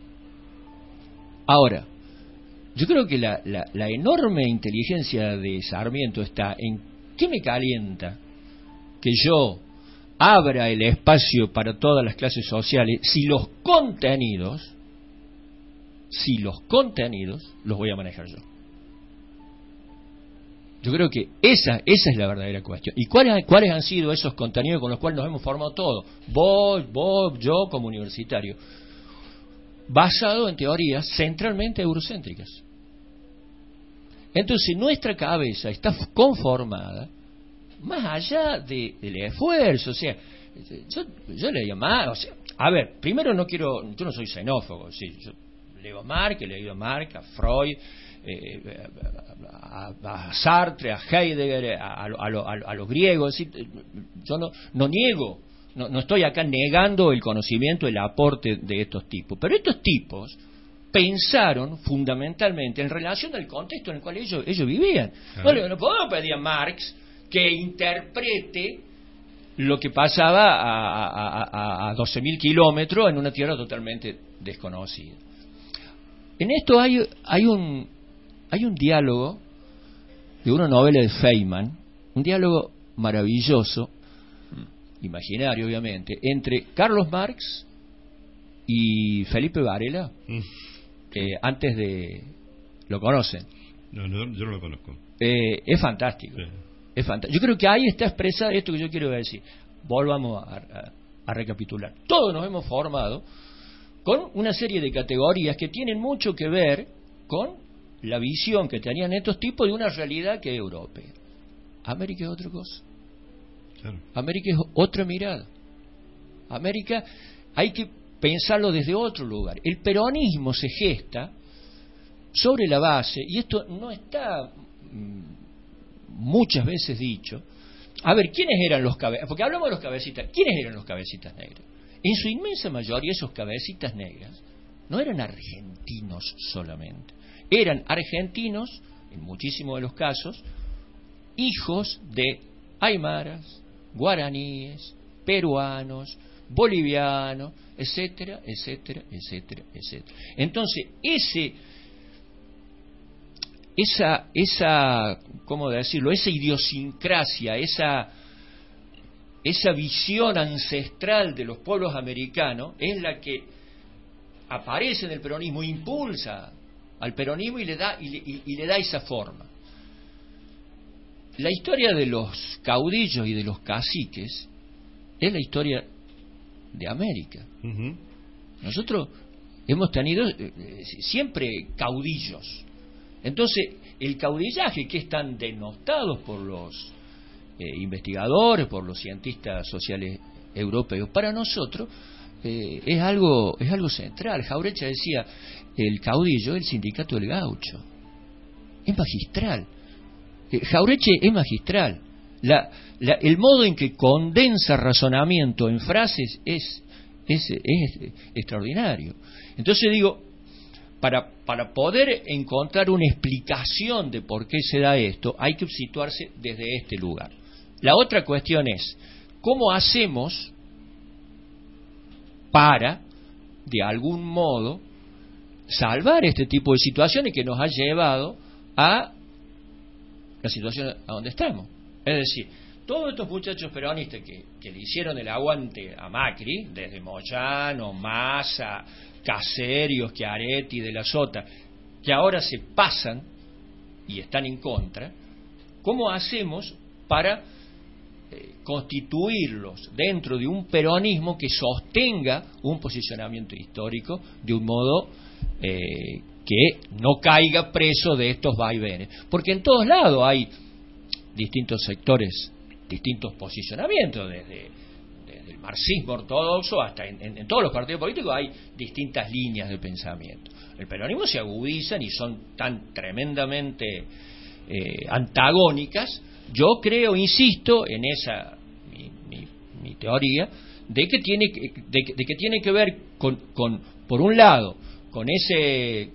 Ahora, yo creo que la enorme inteligencia de Sarmiento está en ¿qué me calienta que yo abra el espacio para todas las clases sociales si los contenidos los voy a manejar yo? Yo creo que esa es la verdadera cuestión. ¿Y cuáles han sido esos contenidos con los cuales nos hemos formado todos? Vos, yo como universitario, basado en teorías centralmente eurocéntricas. Entonces nuestra cabeza está conformada más allá del esfuerzo. O sea, yo leía más, o sea, a ver, primero yo no soy xenófobo, sí, yo leo a Marx, he leído a Marx, a Freud, a Sartre, a Heidegger, a los griegos. Es decir, yo no niego, no estoy acá negando el conocimiento, el aporte de estos tipos, pero estos tipos pensaron fundamentalmente en relación al contexto en el cual ellos vivían. No podemos pedir a Marx que interprete lo que pasaba a 12.000 kilómetros en una tierra totalmente desconocida. En esto hay un diálogo de una novela de Feynman, un diálogo maravilloso, imaginario obviamente, entre Carlos Marx y Felipe Varela, antes de... ¿Lo conocen? No, yo no lo conozco. Es fantástico. Sí. Es fantástico. Yo creo que ahí está expresado esto que yo quiero decir. Volvamos a recapitular. Todos nos hemos formado con una serie de categorías que tienen mucho que ver con la visión que tenían estos tipos de una realidad que es europea. América es otra cosa. Claro. América es otra mirada. América hay que pensarlo desde otro lugar. El peronismo se gesta sobre la base, y esto no está muchas veces dicho. A ver, ¿quiénes eran los cabecitas? Porque hablamos de los cabecitas. ¿Quiénes eran los cabecitas negras? En su inmensa mayoría esos cabecitas negras no eran argentinos solamente. Eran argentinos, en muchísimos de los casos, hijos de aymaras, guaraníes, peruanos, bolivianos, etcétera, etcétera, etcétera, etcétera. Entonces, esa ¿cómo decirlo? Esa idiosincrasia, esa visión ancestral de los pueblos americanos es la que aparece en el peronismo, impulsa al peronismo y le da esa forma. La historia de los caudillos y de los caciques es la historia de América. Uh-huh. Nosotros hemos tenido siempre caudillos. Entonces, el caudillaje que es tan denostado por los investigadores, por los cientistas sociales europeos, para nosotros es algo central. Jauretche decía, el caudillo es el sindicato del gaucho. Es magistral. Jauretche es magistral. El modo en que condensa razonamiento en frases es extraordinario. Entonces digo, para poder encontrar una explicación de por qué se da esto, hay que situarse desde este lugar. La otra cuestión es, ¿cómo hacemos para, de algún modo, salvar este tipo de situaciones que nos ha llevado a la situación a donde estamos? Es decir, todos estos muchachos peronistas que le hicieron el aguante a Macri, desde Moyano, Massa, Caserio, Schiaretti, De la Sota, que ahora se pasan y están en contra, ¿cómo hacemos para constituirlos dentro de un peronismo que sostenga un posicionamiento histórico de un modo que no caiga preso de estos vaivenes? Porque en todos lados hay distintos sectores, distintos posicionamientos, desde el marxismo ortodoxo hasta en todos los partidos políticos hay distintas líneas de pensamiento. El peronismo se agudizan y son tan tremendamente antagónicas. Yo creo, insisto, en esa mi teoría de que tiene que ver con por un lado con ese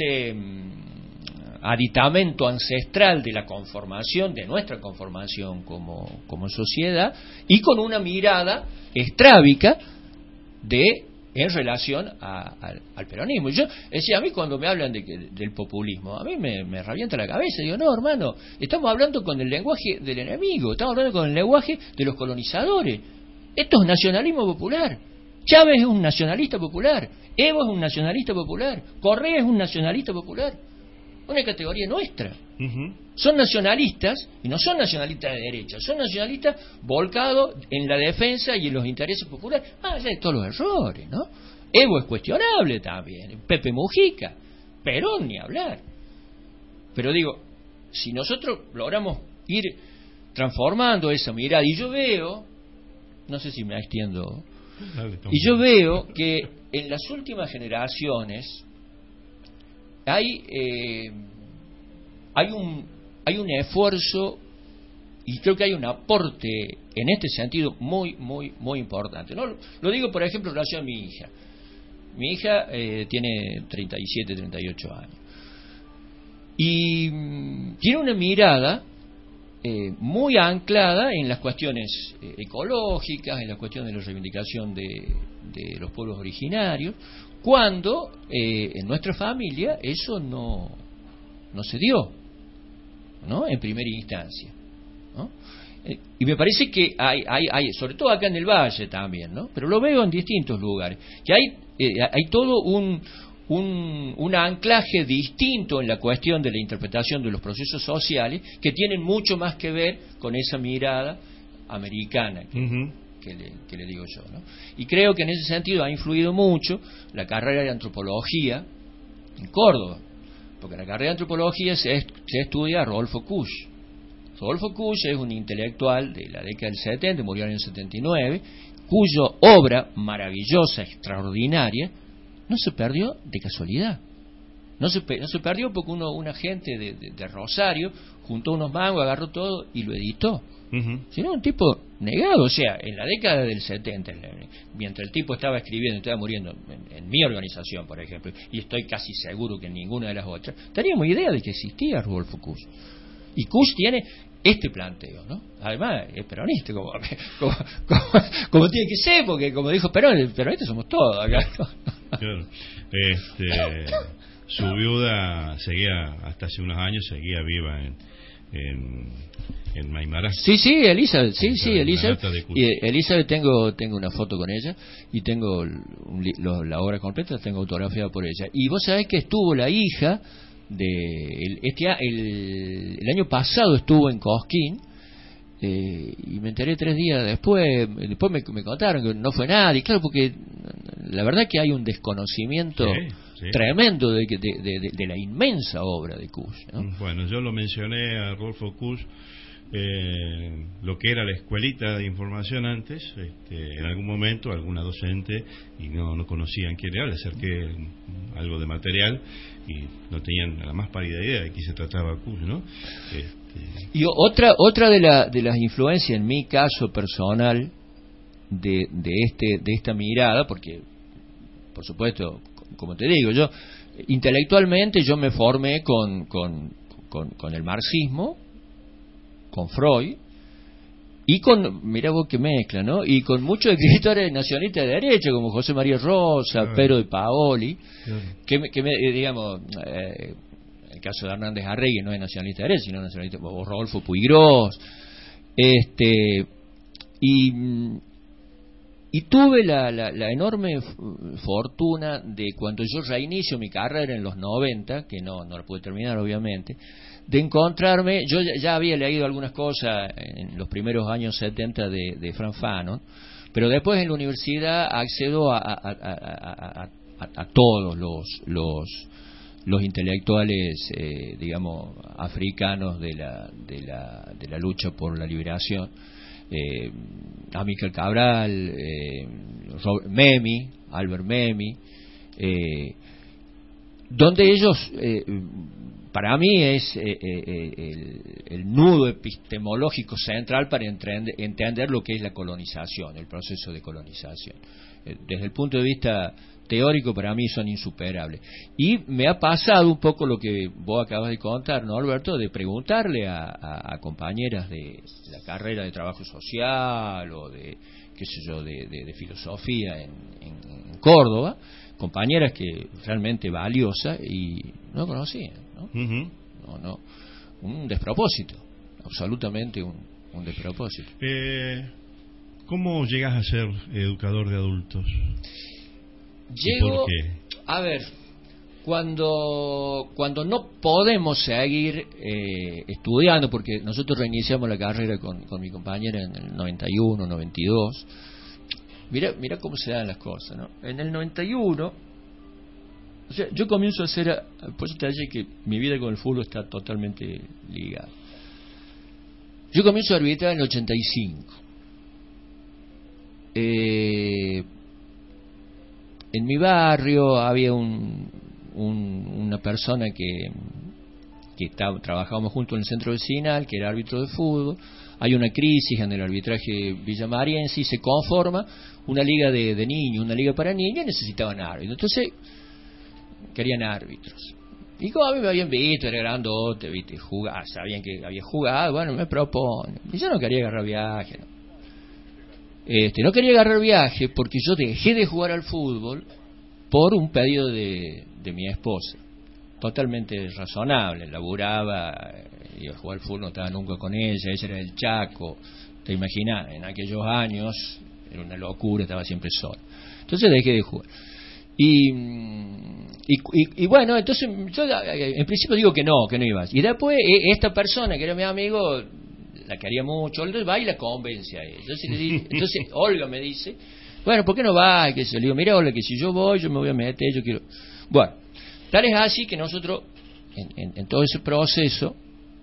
aditamento ancestral de la conformación, de nuestra conformación como sociedad, y con una mirada estrábica en relación al peronismo. Yo decía, a mí cuando me hablan del populismo, a mí me revienta la cabeza. Digo, no, hermano, estamos hablando con el lenguaje del enemigo, estamos hablando con el lenguaje de los colonizadores. Esto es nacionalismo popular. Chávez es un nacionalista popular, Evo es un nacionalista popular, Correa es un nacionalista popular. Una categoría nuestra. Uh-huh. Son nacionalistas, y no son nacionalistas de derecha, son nacionalistas volcados en la defensa y en los intereses populares, más allá de todos los errores, ¿no? Evo es cuestionable también, Pepe Mujica, Perón ni hablar. Pero digo, si nosotros logramos ir transformando esa mirada, y yo veo, no sé si me extiendo, y yo veo que en las últimas generaciones hay un esfuerzo, y creo que hay un aporte en este sentido muy muy muy importante. ¿No? Lo digo, por ejemplo, en relación a mi hija. Mi hija tiene 37, 38 años y tiene una mirada muy anclada en las cuestiones ecológicas, en la cuestión de la reivindicación de los pueblos originarios, cuando en nuestra familia eso no se dio, ¿no? En primera instancia, ¿no? Y me parece que hay, sobre todo acá en el Valle también, ¿no? Pero lo veo en distintos lugares, que hay todo un anclaje distinto en la cuestión de la interpretación de los procesos sociales, que tienen mucho más que ver con esa mirada americana que le digo yo, ¿no? Y creo que en ese sentido ha influido mucho la carrera de antropología en Córdoba, porque en la carrera de antropología se estudia a Rodolfo Kusch. Rodolfo Kusch es un intelectual de la década del 70, murió en el 79, cuya obra maravillosa, extraordinaria, no se perdió de casualidad. No se perdió porque una gente de Rosario juntó unos mangos, agarró todo y lo editó. Sino un tipo negado, o sea, en la década del 70, mientras el tipo estaba escribiendo y estaba muriendo, en mi organización, por ejemplo, y estoy casi seguro que en ninguna de las otras, teníamos idea de que existía Rodolfo Kusch. Y Kusch tiene este planteo, ¿no? Además es peronista, como tiene que ser, porque como dijo Perón, peronistas somos todos acá, ¿no? Claro. Su viuda seguía, hasta hace unos años, seguía viva en Maimará. Sí, Elizabeth, Elizabeth. Elizabeth tengo una foto con ella y tengo la obra completa, la tengo autografiada por ella. Y vos sabés que estuvo la hija el año pasado estuvo en Cosquín, y me enteré 3 días después me contaron que no fue nada, y claro, porque la verdad que hay un desconocimiento tremendo de la inmensa obra de Kusch, ¿no? Bueno, yo lo mencioné a Rodolfo Kusch, lo que era la escuelita de información antes, en algún momento alguna docente y no conocían quién era, le acerqué algo de material y no tenían la más pálida idea de quién se trataba Kusch, ¿no? Y otra de las influencias en mi caso personal de esta mirada, porque por supuesto, como te digo, yo intelectualmente yo me formé con el marxismo, con Freud, y mira vos que mezcla, ¿no? Y con muchos escritores nacionalistas de derecha, como José María Rosa, Pero de Paoli, digamos, el caso de Hernández Arregui no es nacionalista de derecha, sino nacionalista, o Rodolfo Puigros, y tuve la enorme fortuna de, cuando yo reinicio mi carrera en los 90, que no la pude terminar obviamente, de encontrarme, yo ya había leído algunas cosas en los primeros años 70 de Franz Fanon, pero después en la universidad accedo a todos los intelectuales, digamos, africanos de la lucha por la liberación, Amílcar Cabral, Albert Memmi, donde ellos, para mí es el nudo epistemológico central para entender lo que es la colonización, el proceso de colonización. Desde el punto de vista teórico, para mí son insuperables. Y me ha pasado un poco lo que vos acabas de contar, ¿no, Alberto? De preguntarle a compañeras de la carrera de trabajo social o de, qué sé yo, de filosofía en Córdoba, compañeras que realmente valiosas y no conocían, ¿no? No, un despropósito, absolutamente un despropósito. ¿Cómo llegas a ser educador de adultos? Llego, a ver, cuando no podemos seguir estudiando, porque nosotros reiniciamos la carrera con mi compañera en el 91, 92. Mira cómo se dan las cosas, ¿no? En el 91, o sea, yo comienzo a hacer, por eso te dije que mi vida con el fútbol está totalmente ligada. Yo comienzo a arbitrar en el 85. En mi barrio había una persona que trabajábamos juntos en el centro vecinal, que era árbitro de fútbol. Hay una crisis en el arbitraje villamariense y se conforma una liga de niños, una liga para niños, y necesitaban árbitros. Entonces querían árbitros. Y como a mí me habían visto, era grandote, ¿viste? Sabían que había jugado, bueno, me propone. Y yo no quería agarrar viaje, ¿no? No quería agarrar viaje porque yo dejé de jugar al fútbol por un pedido de mi esposa. Totalmente razonable, laburaba, iba a jugar al fútbol, no estaba nunca con ella era del Chaco, te imaginas, en aquellos años era una locura, estaba siempre sola. Entonces dejé de jugar. Y bueno, entonces yo en principio digo que no iba. Y después esta persona que era mi amigo, la quería mucho, entonces va y la convence a ella. Entonces Olga me dice, bueno, ¿por qué no va? Y que se le digo, mira Olga, que si yo voy, yo me voy a meter, yo quiero... Bueno, tal es así que nosotros, en todo ese proceso,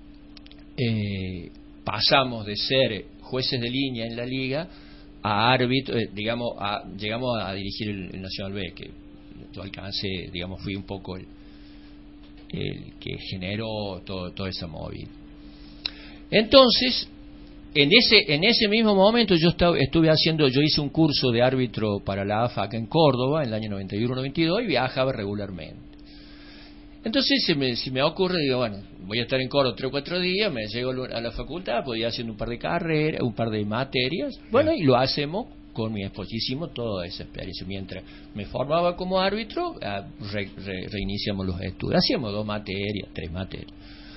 pasamos de ser jueces de línea en la liga a árbitro, llegamos a dirigir el Nacional B, que yo alcancé, fui un poco el que generó toda esa movida. Entonces, en ese mismo momento yo hice un curso de árbitro para la AFA acá en Córdoba, en el año 91-92, y viajaba regularmente. Entonces se me ocurre, digo, bueno, voy a estar en Córdoba 3 o 4 días, me llego a la facultad, podía haciendo un par de carreras, un par de materias, bueno, y lo hacemos con mi esposa. Hicimos toda esa experiencia. Mientras me formaba como árbitro, reiniciamos los estudios. Hacíamos 2 materias, 3 materias.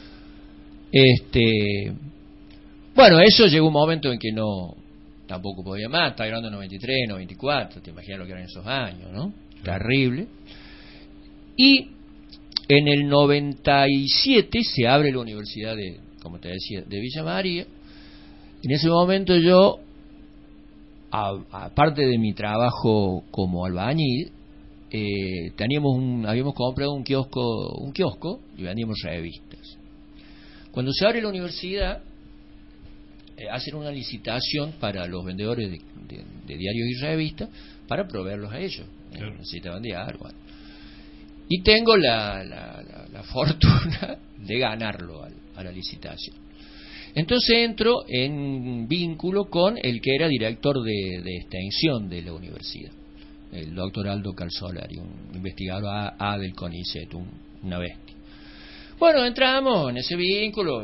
Bueno, eso llegó un momento en que tampoco podía más. Estaba grabando en 93, 94, te imaginas lo que eran esos años, ¿no? Terrible. Y en el 97 se abre la Universidad como te decía, de Villa María. En ese momento yo, aparte de mi trabajo como albañil, habíamos comprado un kiosco y vendíamos revistas. Cuando se abre la universidad, hacen una licitación para los vendedores de diarios y revistas para proveerlos a ellos. Claro. Necesitaban diario. Bueno. Y tengo la fortuna de ganarlo a la licitación. Entonces entro en vínculo con el que era director de extensión de la universidad, el doctor Aldo Calzolari, un investigador A del CONICET, una bestia. Bueno, entramos en ese vínculo.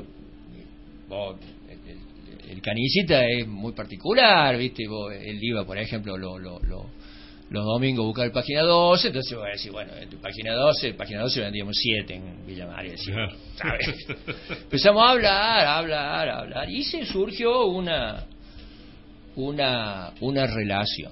El canicita es muy particular, ¿viste? Él iba, por ejemplo, los domingos a buscar el página 12, entonces voy a decir, bueno, en tu página 12 vendíamos 7 en Villa María, ¿sabes? Empezamos a hablar, y se surgió una relación.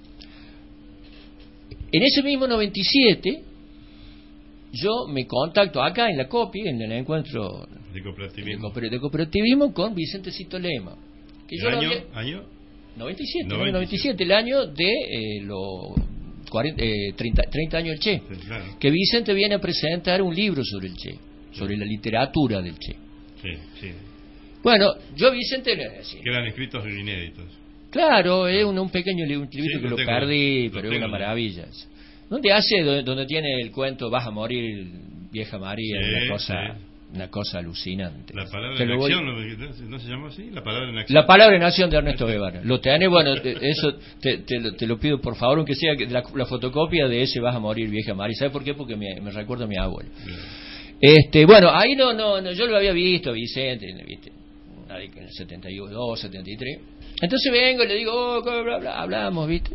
En ese mismo 97, yo me contacto acá en la COPI, en el encuentro de cooperativismo con Vicente Cito Lema. Que yo ¿Año? 97, el año de los 30 años del Che. Claro. Que Vicente viene a presentar un libro sobre el Che, sobre la literatura del Che. Sí. Bueno, yo Vicente le decía, que eran escritos inéditos. Claro, es un pequeño librito que lo perdí, pero es una maravilla. Donde tiene el cuento Vas a morir, vieja María, una cosa alucinante. La palabra en acción, ¿no se llama así? La palabra en acción. La palabra en acción de Ernesto Guevara. Lo tenés, bueno, eso te lo pido por favor, aunque sea la fotocopia de ese Vas a morir, vieja María. ¿Sabes por qué? Porque me recuerda a mi abuelo. Bueno, ahí no, yo lo había visto, Vicente, ¿viste? En el 72, 73. Entonces vengo y le digo, bla, bla, hablamos, ¿viste?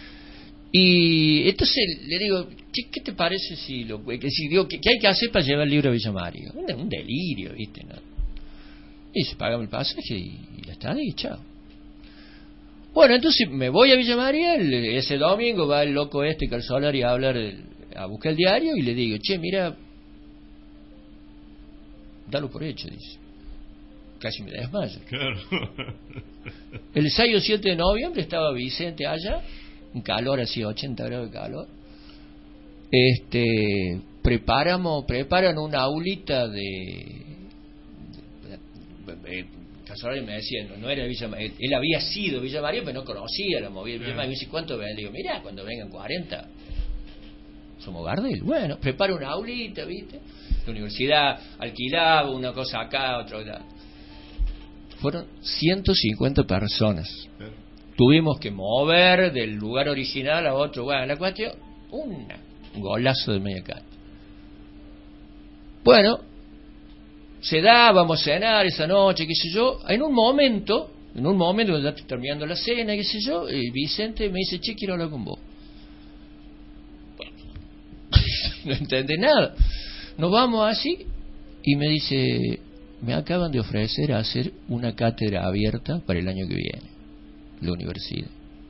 Y entonces le digo, ¿qué te parece ¿qué hay que hacer para llevar el libro a Villa María? Un delirio, ¿viste? ¿No? Y se paga el pasaje y la está ahí, chao. Bueno, entonces me voy a Villa María, ese domingo va el loco Calzolari a buscar el diario y le digo, che, mira, dalo por hecho, dice. Casi me desmayo. Claro. El 6 o 7 de noviembre estaba Vicente allá, un calor así, 80 grados de calor. Preparan una aulita Calzolari me decía, no era Villa María, él había sido Villa María, pero no conocía la movida de Villa María. Me dice, ¿cuánto ven? Le digo, mirá, cuando vengan 40, somos Gardel. Bueno, prepara una aulita, ¿viste? La universidad alquilaba una cosa acá, otra allá. Fueron 150 personas. Tuvimos que mover del lugar original a otro. Bueno, la cuestión, un golazo de media cancha. Bueno, se da, vamos a cenar esa noche, qué sé yo. En un momento, cuando ya estoy terminando la cena, qué sé yo, Vicente me dice, che, quiero hablar con vos. No entendí nada. Nos vamos así y me dice, me acaban de ofrecer hacer una cátedra abierta para el año que viene, la universidad.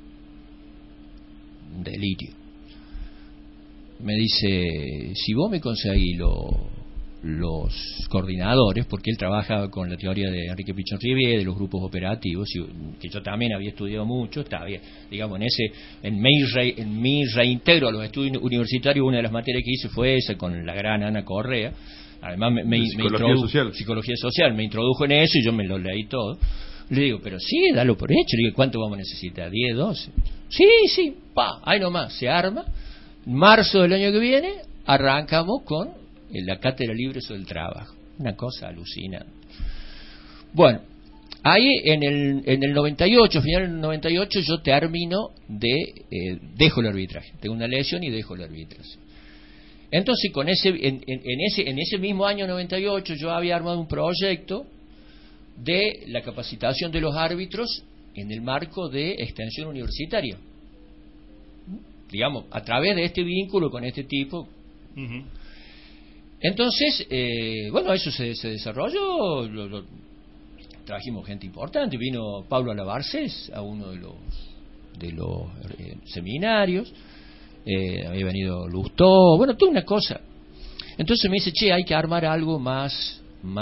Un delirio. Me dice, si vos me conseguís los coordinadores, porque él trabaja con la teoría de Enrique Pichon Riviere, de los grupos operativos, que yo también había estudiado mucho, estaba bien, digamos, en mi reintegro a los estudios universitarios, una de las materias que hice fue esa, con la gran Ana Correa. Además psicología social, me introdujo en eso y yo me lo leí todo. Le digo, pero sí, dalo por hecho. Le digo, ¿cuánto vamos a necesitar? ¿10, 12? Sí, ahí nomás, se arma. Marzo del año que viene arrancamos con la cátedra libre sobre el trabajo. Una cosa alucinante. Bueno, ahí en el 98, final del 98, yo termino dejo el arbitraje. Tengo una lesión y dejo el arbitraje. Entonces, en ese mismo año 98, yo había armado un proyecto de la capacitación de los árbitros en el marco de extensión universitaria. Digamos, a través de este vínculo con este tipo. Uh-huh. Entonces, bueno, eso se desarrolló, trajimos gente importante, vino Pablo Alabarcés a uno de los seminarios, había venido Lustó, bueno, toda una cosa. Entonces me dice, che, hay que armar algo más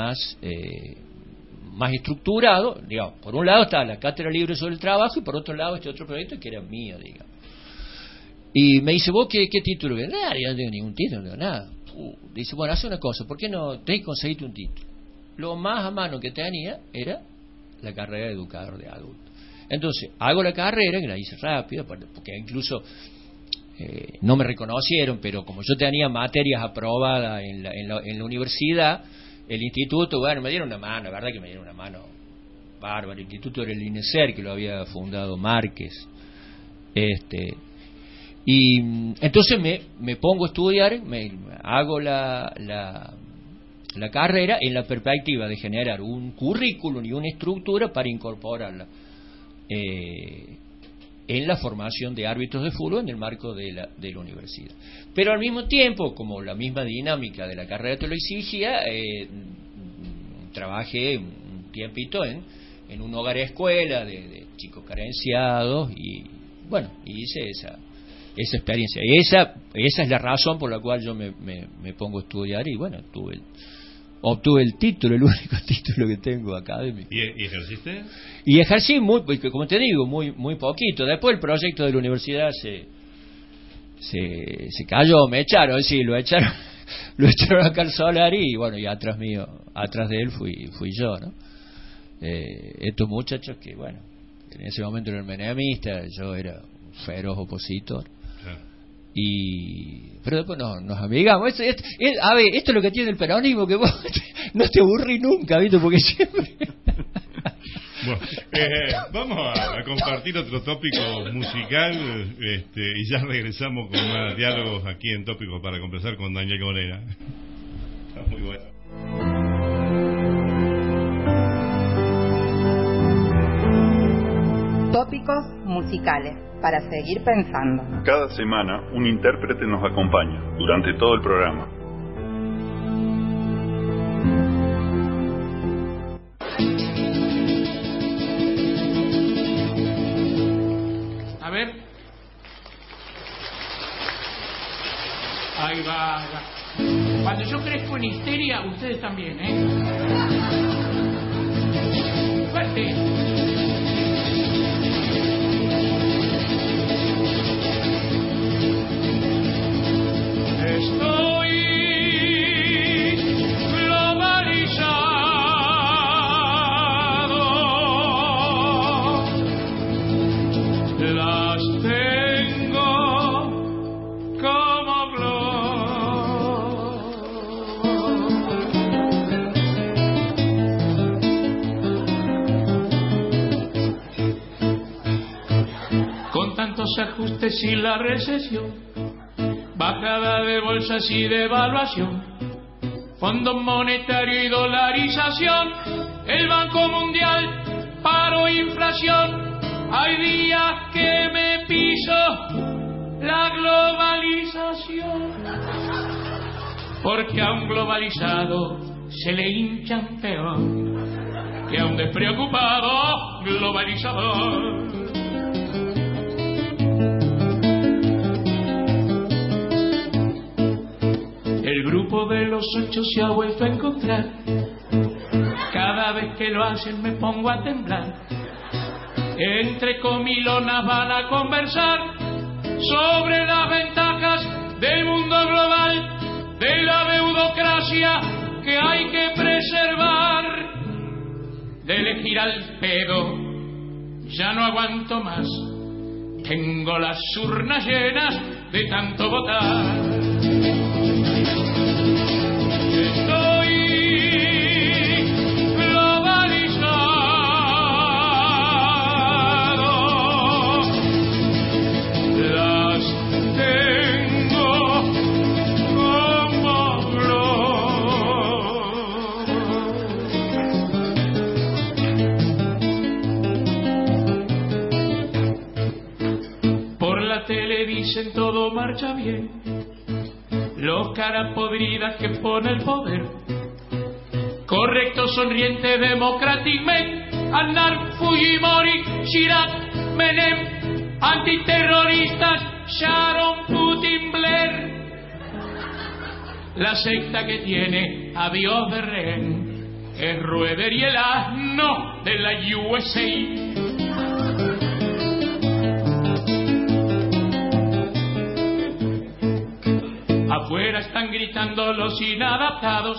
estructurado, digamos, por un lado está la cátedra libre sobre el trabajo y por otro lado este otro proyecto que era mío, digamos. Y me dice, ¿vos qué título? Yo no tengo ningún título, no tengo nada. Dice, bueno, hace una cosa, ¿por qué no tenés que conseguirte un título? Lo más a mano que tenía era la carrera de educador de adultos. Entonces, hago la carrera, que la hice rápido, porque incluso no me reconocieron, pero como yo tenía materias aprobadas en la universidad, el instituto, bueno, me dieron una mano, la verdad que me dieron una mano bárbara. El instituto era el INESER, que lo había fundado Márquez. Y entonces me pongo a estudiar, hago la carrera en la perspectiva de generar un currículum y una estructura para incorporarla en la formación de árbitros de fútbol en el marco de la universidad. Pero al mismo tiempo, como la misma dinámica de la carrera te lo exigía, trabajé un tiempito en un hogar escuela de chicos carenciados y bueno, hice esa experiencia. Y esa es la razón por la cual yo me pongo a estudiar y bueno, obtuve el título, el único título que tengo académico. ¿Y ejerciste? Y ejercí como te digo, muy poquito. Después el proyecto de la universidad se cayó, me echaron, sí, lo echaron a Carl Solari y bueno, y atrás de él fui yo, ¿no? Estos muchachos que bueno, en ese momento eran menemistas, yo era un feroz opositor. Pero después nos amigamos. A ver, esto es lo que tiene el peronismo, que vos no te aburrís nunca, ¿viste? Porque siempre... Bueno, vamos a compartir otro tópico musical y ya regresamos con más diálogos aquí en Tópicos para conversar con Daniel Morena. Está muy bueno. Tópicos musicales para seguir pensando. Cada semana un intérprete nos acompaña durante todo el programa. A ver. Ahí va. Cuando yo crezco en histeria, ustedes también, Fuerte. Estoy globalizado, las tengo como con tantos ajustes y la recesión, bajada de bolsas y devaluación, Fondo Monetario y dolarización, el Banco Mundial, paro e inflación. Hay días que me piso la globalización, porque a un globalizado se le hinchan peor que a un despreocupado globalizador. El grupo de los 8 se ha vuelto a encontrar. Cada vez que lo hacen me pongo a temblar. Entre comilonas van a conversar sobre las ventajas del mundo global, de la deudocracia que hay que preservar. De elegir al pedo ya no aguanto más. Tengo las urnas llenas de tanto votar. Estoy globalizado, las tengo como por la tele dicen todo marcha bien. Los caras podridas que pone el poder. Correcto, sonriente, Democratic Men, Aznar, Fujimori, Chirac, Menem, antiterroristas, Sharon, Putin, Blair. La secta que tiene a Dios de rehén es Rueder y el asno de la USA. Afuera están gritando los inadaptados,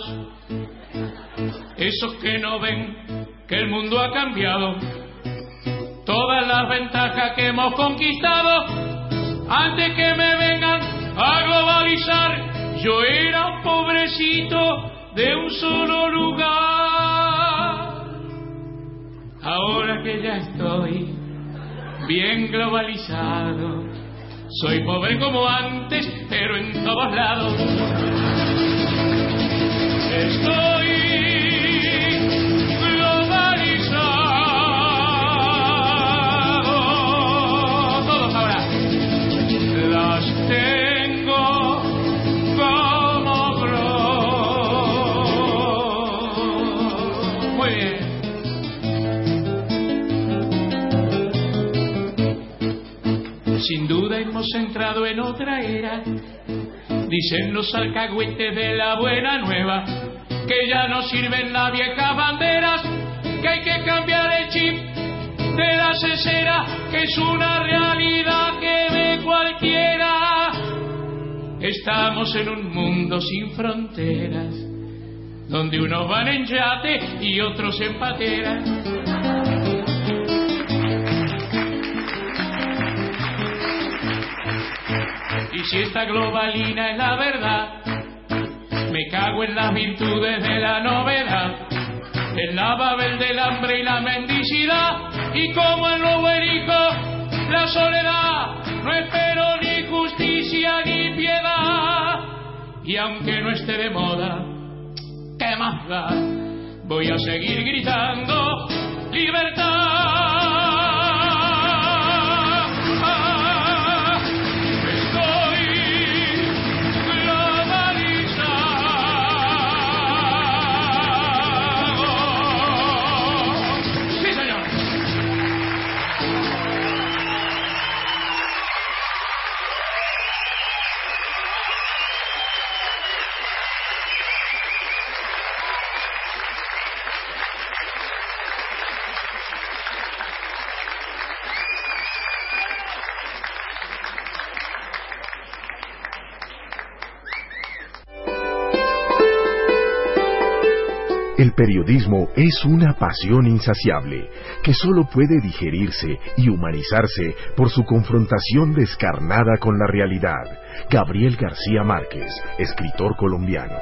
esos que no ven que el mundo ha cambiado. Todas las ventajas que hemos conquistado, antes que me vengan a globalizar, yo era un pobrecito de un solo lugar. Ahora que ya estoy bien globalizado, soy pobre como antes, pero en todos lados. Estoy globalizado. Todos ahora. Las tengo como bro. Muy bien. Sin duda hemos entrado en otra era, dicen los alcahuetes de la buena nueva, que ya no sirven las viejas banderas, que hay que cambiar el chip de la cesera, que es una realidad que ve cualquiera. Estamos en un mundo sin fronteras, donde unos van en yate y otros en patera. Y si esta globalina es la verdad, me cago en las virtudes de la novedad, en la Babel del hambre y la mendicidad, y como en lo buenico, la soledad, no espero ni justicia ni piedad, y aunque no esté de moda, ¿qué más da? Voy a seguir gritando libertad. El periodismo es una pasión insaciable que solo puede digerirse y humanizarse por su confrontación descarnada con la realidad. Gabriel García Márquez, escritor colombiano.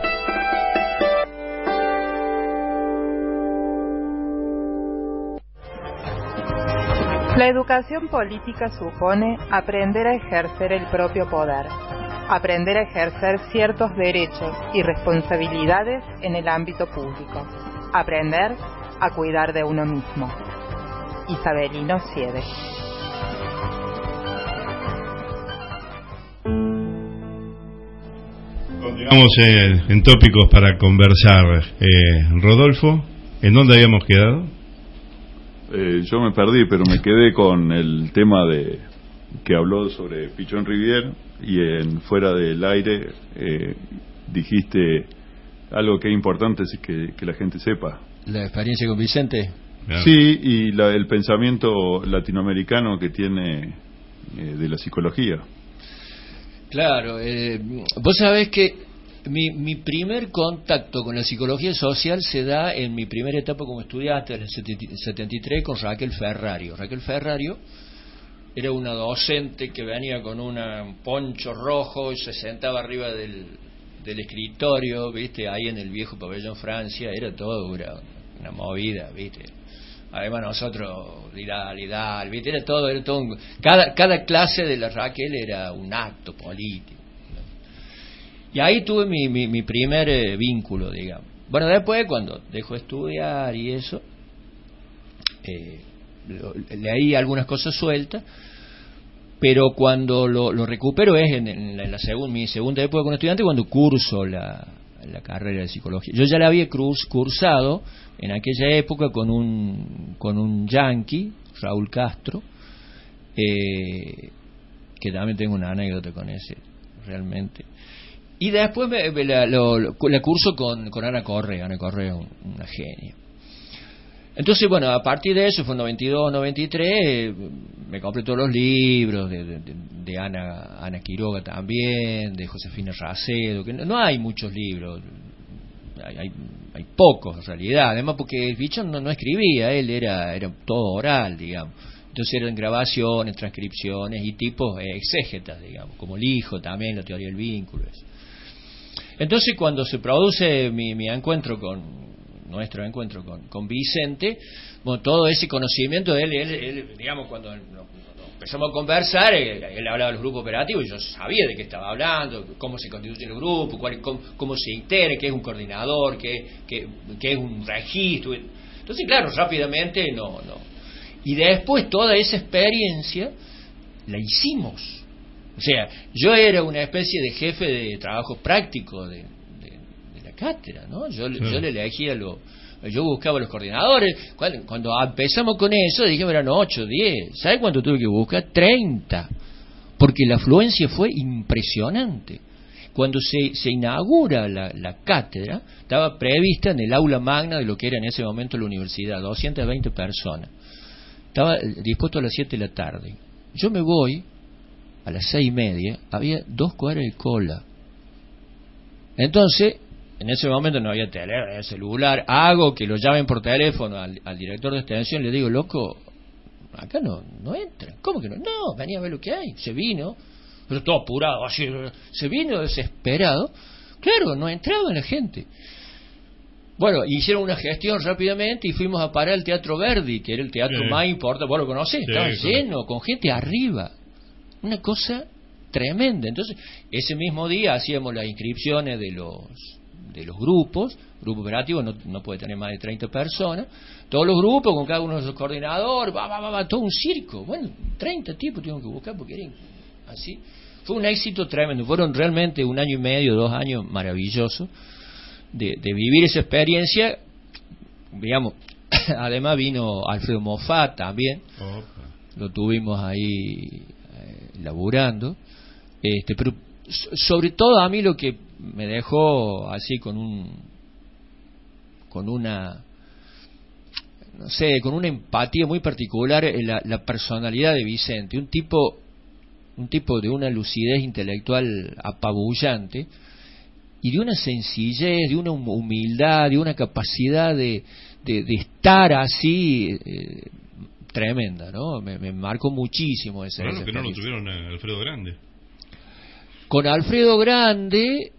La educación política supone aprender a ejercer el propio poder. Aprender a ejercer ciertos derechos y responsabilidades en el ámbito público. Aprender a cuidar de uno mismo. Isabelino Siede. Continuamos en tópicos para conversar. Rodolfo, ¿en dónde habíamos quedado? Yo me perdí, pero me quedé con el tema que habló sobre Pichón Rivière, y en Fuera del Aire dijiste algo que es importante que la gente sepa. ¿La experiencia con Vicente? Claro. Sí, y el pensamiento latinoamericano que tiene de la psicología. Claro, vos sabés que mi primer contacto con la psicología social se da en mi primera etapa como estudiante, en el 73, con Raquel Ferrario. Raquel Ferrario era una docente que venía con un poncho rojo y se sentaba arriba del escritorio, ¿viste? Ahí en el viejo pabellón Francia, era todo una movida, ¿viste? Además nosotros, lidal, ¿viste? Era todo cada clase de la Raquel era un acto político. Y ahí tuve mi primer vínculo, digamos. Bueno, después cuando dejo de estudiar y eso, leí algunas cosas sueltas, pero cuando lo recupero es en mi segunda época como estudiante, cuando curso la carrera de psicología. Yo ya la había cursado en aquella época con un yanqui, Raúl Castro, que también tengo una anécdota con ese, realmente. Y después la curso con Ana Correa. Ana Correa es una genia. Entonces, bueno, a partir de eso, fue en 92, 93, me compré todos los libros de Ana Quiroga también, de Josefina Racedo, que no hay muchos libros, hay pocos en realidad, además porque el Pichón no escribía, él era todo oral, digamos. Entonces eran grabaciones, transcripciones y tipos exégetas, digamos, como el hijo también, la teoría del vínculo. Eso. Entonces, cuando se produce nuestro encuentro con Vicente, bueno, todo ese conocimiento de él, digamos, cuando empezamos a conversar, él hablaba de los grupos operativos, y yo sabía de qué estaba hablando, cómo se constituyen los grupos, cómo se integra, qué es un coordinador, qué es un registro. Entonces, claro, rápidamente no. Y después toda esa experiencia la hicimos. O sea, yo era una especie de jefe de trabajo práctico de la cátedra, ¿no? Yo le elegía yo buscaba los coordinadores. Cuando empezamos con eso, dijimos eran 8, 10. ¿Sabes cuánto tuve que buscar? 30. Porque la afluencia fue impresionante. Cuando se inaugura la cátedra, estaba prevista en el aula magna de lo que era en ese momento la universidad, 220 personas. Estaba dispuesto a las 7 de la tarde. Yo me voy a las 6:30, había 2 cuadras de cola. Entonces, en ese momento no había celular, hago que lo llamen por teléfono al director de extensión, le digo, loco, acá no entra. ¿Cómo que no? No, venía a ver lo que hay. Se vino, pero todo apurado, así, se vino desesperado. Claro, no entraba la gente. Bueno, hicieron una gestión rápidamente y fuimos a parar al Teatro Verdi, que era el teatro más importante, vos lo conocés, estaba lleno, con gente arriba. Una cosa tremenda. Entonces, ese mismo día hacíamos las inscripciones de los grupos. Grupo operativo no puede tener más de 30 personas. Todos los grupos con cada uno de sus coordinadores, todo un circo. Bueno, 30 tipos tuvimos que buscar porque eran así. Fue un éxito tremendo. Fueron realmente 1 año y medio, 2 años maravillosos de vivir esa experiencia. Digamos, además vino Alfredo Moffat también. Lo tuvimos ahí laburando, pero sobre todo a mí lo que me dejó así con una empatía muy particular la personalidad de Vicente, un tipo de una lucidez intelectual apabullante y de una sencillez, de una humildad, de una capacidad de estar así tremenda, ¿no? Me marcó muchísimo esa. Claro que no lo tuvieron a Alfredo Grande. Con Alfredo Grande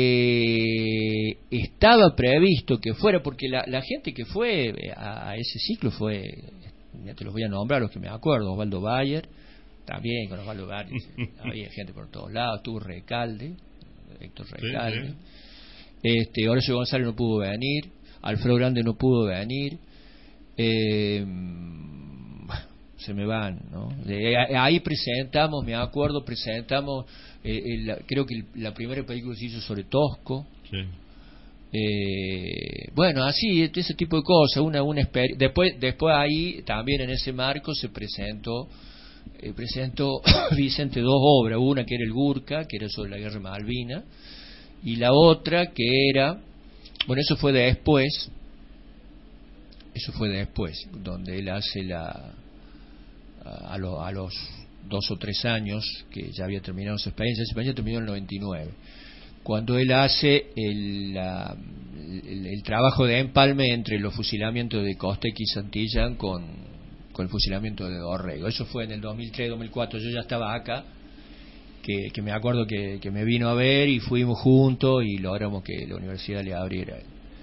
estaba previsto que fuera, porque la gente que fue a ese ciclo fue, ya te los voy a nombrar, los que me acuerdo: Osvaldo Bayer, también con Osvaldo García, había gente por todos lados, estuvo Recalde, Héctor Recalde, Horacio González no pudo venir, Alfredo Grande no pudo venir, se me van, ¿no? Ahí presentamos, me acuerdo, creo que la primera película se hizo sobre Tosco. Sí. Bueno, así, ese tipo de cosas, después ahí, también en ese marco se presentó Vicente dos obras, una que era el Gurka, que era sobre la guerra de Malvinas, y la otra que era, bueno, eso fue después, donde él hace a los 2 o 3 años que ya había terminado su experiencia terminó en el 99, cuando él hace el trabajo de empalme entre los fusilamientos de Costec y Santillán con el fusilamiento de Dorrego. Eso fue en el 2003-2004, yo ya estaba acá, que me acuerdo que me vino a ver y fuimos juntos y logramos que la universidad le abriera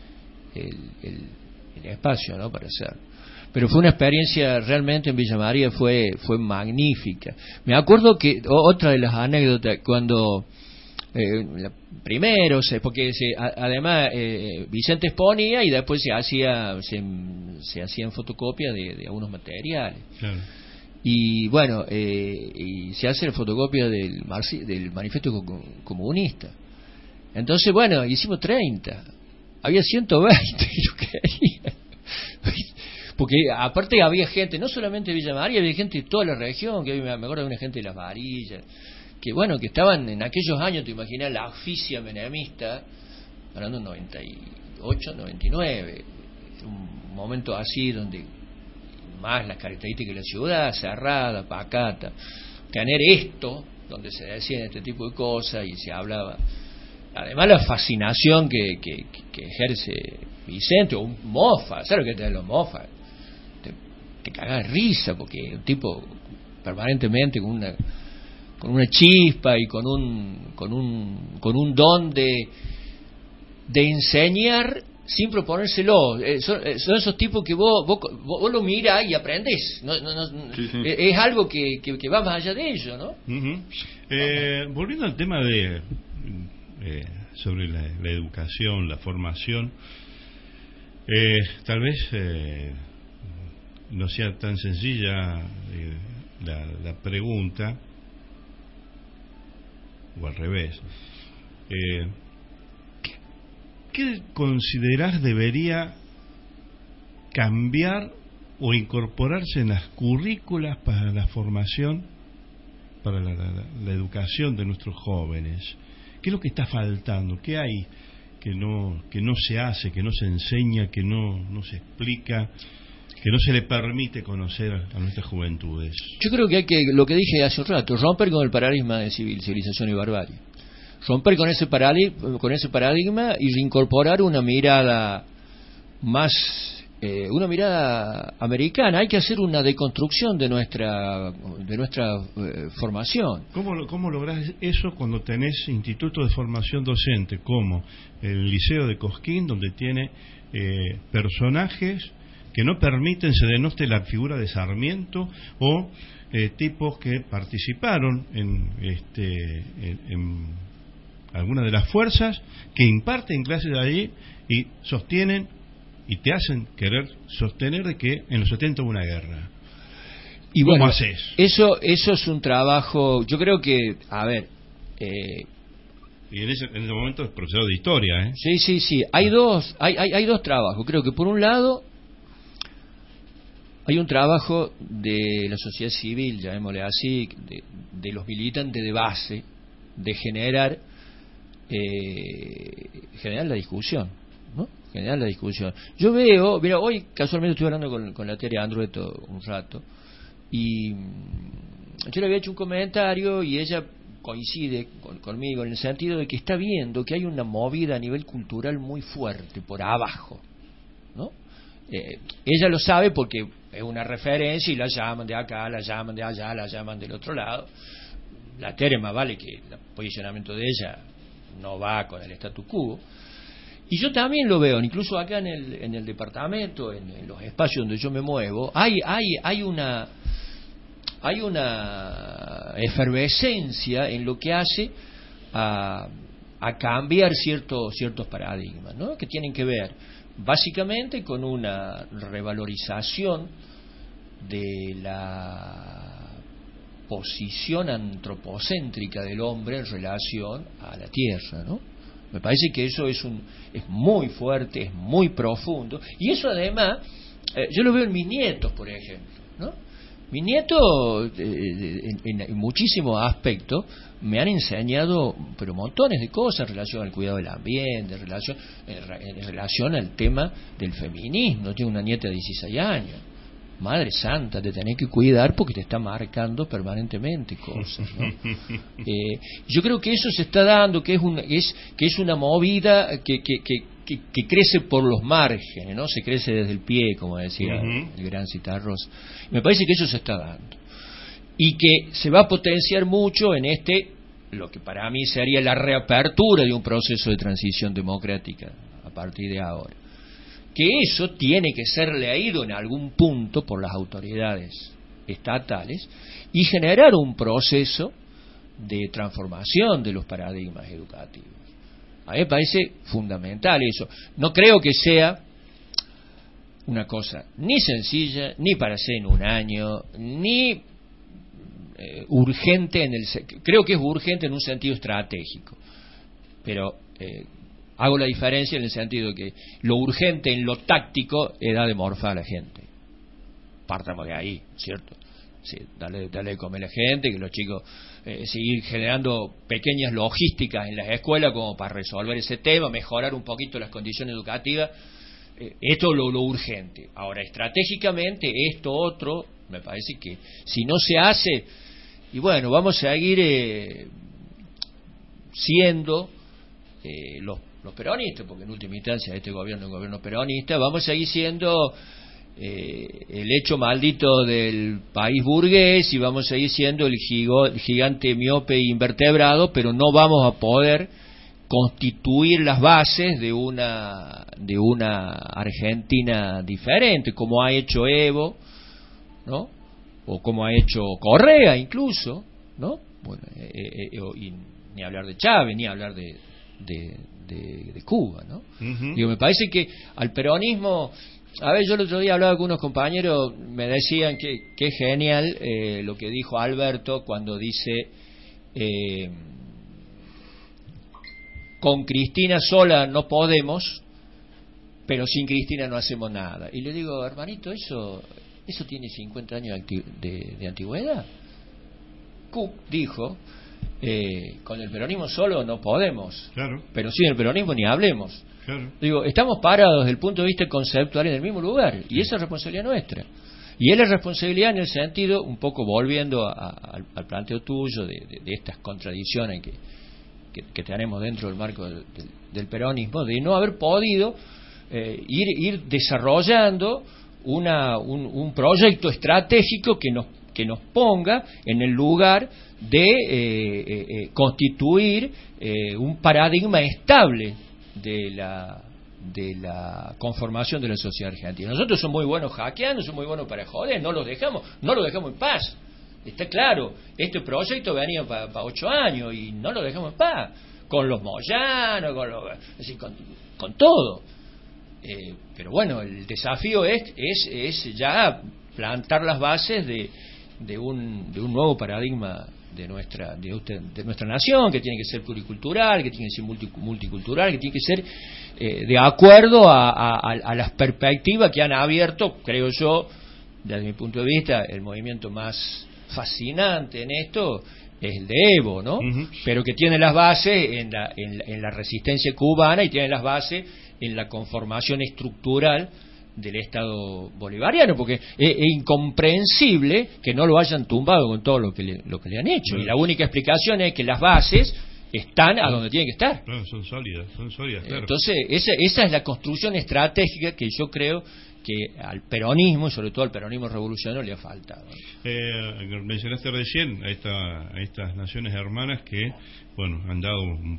el espacio, ¿no?, para hacer. Pero fue una experiencia realmente en Villa María, fue magnífica. Me acuerdo que otra de las anécdotas, cuando primero, porque además Vicente exponía y después se hacían fotocopias de algunos materiales. Claro. Y bueno, y se hace la fotocopia del manifiesto comunista. Entonces, bueno, hicimos 30. Había 120, yo creía. Porque aparte había gente, no solamente de Villa María, había gente de toda la región, que me acuerdo de una gente de Las Varillas, que bueno, que estaban en aquellos años, te imaginas, la asfixia menemista, hablando de 98, 99, un momento así donde más las características de la ciudad, cerrada, pacata, tener esto, donde se decían este tipo de cosas y se hablaba, además la fascinación que ejerce Vicente, o un mofa, ¿sabes lo que te dan los mofas? Te cagas de risa, porque un tipo permanentemente con una chispa y con un don de enseñar sin proponérselo. Son esos tipos que vos lo mirás y aprendés. Sí. Es algo que va más allá de ello, ¿no? Uh-huh. Volviendo al tema sobre la educación, la formación, tal vez no sea tan sencilla la pregunta, o al revés. ¿Qué considerás debería cambiar o incorporarse en las currículas para la formación, para la educación de nuestros jóvenes? ¿Qué es lo que está faltando? ¿Qué hay que no se hace, que no se enseña, que no se explica, que no se le permite conocer a nuestras juventudes? Yo creo que hay que, lo que dije hace un rato, romper con el paradigma de civilización y barbarie. Romper con ese paradigma y reincorporar una mirada más, una mirada americana. Hay que hacer una deconstrucción de nuestra formación. ¿Cómo lográs eso cuando tenés institutos de formación docente como el Liceo de Cosquín, donde tiene personajes que no permiten se denote la figura de Sarmiento, o tipos que participaron en algunas de las fuerzas que imparten clases de allí y sostienen y te hacen querer sostener de que en los 70 hubo una guerra? Y ¿Cómo bueno, haces? Eso es un trabajo, yo creo que, a ver... y en ese momento es profesor de historia, ¿eh? Sí. Hay dos trabajos. Creo que por un lado hay un trabajo de la sociedad civil, llamémosle así, de los militantes de base, de generar la discusión, ¿no? Generar la discusión. Yo veo, mira, hoy casualmente estuve hablando con la Tere Andrueto un rato, y yo le había hecho un comentario y ella coincide conmigo en el sentido de que está viendo que hay una movida a nivel cultural muy fuerte por abajo, ¿no? Ella lo sabe porque es una referencia y la llaman de acá, la llaman de allá, la llaman del otro lado. La Tere más vale que el posicionamiento de ella no va con el statu quo, y yo también lo veo, incluso acá en el departamento, en los espacios donde yo me muevo, hay hay una efervescencia en lo que hace a cambiar ciertos paradigmas, ¿no? Que tienen que ver básicamente con una revalorización de la posición antropocéntrica del hombre en relación a la tierra, ¿no? Me parece que eso es muy fuerte, es muy profundo, y eso además yo lo veo en mis nietos, por ejemplo, ¿no? Mis nietos en muchísimos aspectos me han enseñado pero montones de cosas en relación al cuidado del ambiente, en relación al tema del feminismo. Yo tengo una nieta de 16 años. Madre santa, te tenés que cuidar porque te está marcando permanentemente cosas, ¿no? Yo creo que eso se está dando, que es una movida que crece por los márgenes, ¿no? Se crece desde el pie, como decía el gran Citarros. Me parece que eso se está dando y que se va a potenciar mucho en lo que para mí sería la reapertura de un proceso de transición democrática a partir de ahora. Que eso tiene que ser leído en algún punto por las autoridades estatales y generar un proceso de transformación de los paradigmas educativos. A mí me parece fundamental eso. No creo que sea una cosa ni sencilla, ni para hacer en un año, ni urgente creo que es urgente en un sentido estratégico, pero hago la diferencia en el sentido de que lo urgente en lo táctico es dar de morfar a la gente. Partamos de ahí, ¿cierto? Sí, darle de comer a la gente, que los chicos seguir generando pequeñas logísticas en las escuelas como para resolver ese tema, mejorar un poquito las condiciones educativas. Esto es lo urgente. Ahora, estratégicamente, esto otro, me parece que si no se hace, y bueno, vamos a seguir siendo los peronistas, porque en última instancia este gobierno es un gobierno peronista, vamos a seguir siendo el hecho maldito del país burgués y vamos a seguir siendo el gigante miope e invertebrado, pero no vamos a poder constituir las bases de una Argentina diferente, como ha hecho Evo, ¿no? O como ha hecho Correa incluso, ¿no? Bueno, y ni hablar de Chávez, ni hablar de Cuba, ¿no? Digo, me parece que al peronismo, a ver, yo el otro día hablaba con unos compañeros, me decían que es genial lo que dijo Alberto cuando dice con Cristina sola no podemos, pero sin Cristina no hacemos nada. Y le digo, hermanito, eso tiene 50 años de antigüedad. Cook dijo, con el peronismo solo no podemos, claro, pero sin el peronismo ni hablemos. Claro. Digo, estamos parados desde el punto de vista conceptual en el mismo lugar, y esa es responsabilidad nuestra. Y es la responsabilidad en el sentido, un poco volviendo al planteo tuyo de estas contradicciones que tenemos dentro del marco del peronismo, de no haber podido ir desarrollando un proyecto estratégico que nos ponga en el lugar de constituir un paradigma estable de la conformación de la sociedad argentina. Nosotros somos muy buenos hackeando, somos muy buenos para joder, no los dejamos en paz. Está claro, este proyecto venía para 8 años y no lo dejamos en paz, con los Moyanos, con todo. Pero bueno, el desafío es ya plantar las bases de un nuevo paradigma de nuestra nación, que tiene que ser pluricultural, que tiene que ser multicultural, que tiene que ser de acuerdo a las perspectivas que han abierto, creo yo, desde mi punto de vista, el movimiento más fascinante en esto es el de Evo, ¿no? Pero que tiene las bases en la resistencia cubana y tiene las bases en la conformación estructural del Estado bolivariano, porque es incomprensible que no lo hayan tumbado con todo lo que le han hecho. Y la única explicación es que las bases están a donde tienen que estar. No, son sólidas, claro. Entonces, esa es la construcción estratégica que yo creo que al peronismo, y sobre todo al peronismo revolucionario, le ha faltado. Mencionaste recién a estas naciones hermanas que, bueno, han dado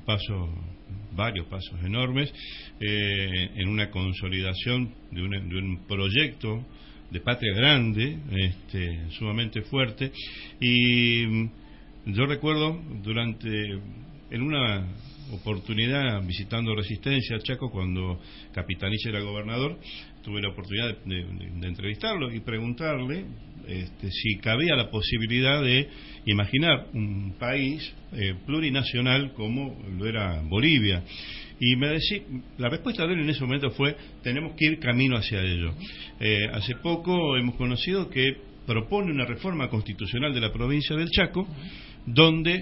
varios pasos enormes en una consolidación de un proyecto de Patria Grande, sumamente fuerte. Y yo recuerdo en una oportunidad visitando Resistencia, Chaco, cuando Capitanich era gobernador, tuve la oportunidad de entrevistarlo y preguntarle si cabía la posibilidad de imaginar un país plurinacional como lo era Bolivia. Y la respuesta de él en ese momento fue: tenemos que ir camino hacia ello. Hace poco hemos conocido que propone una reforma constitucional de la provincia del Chaco, donde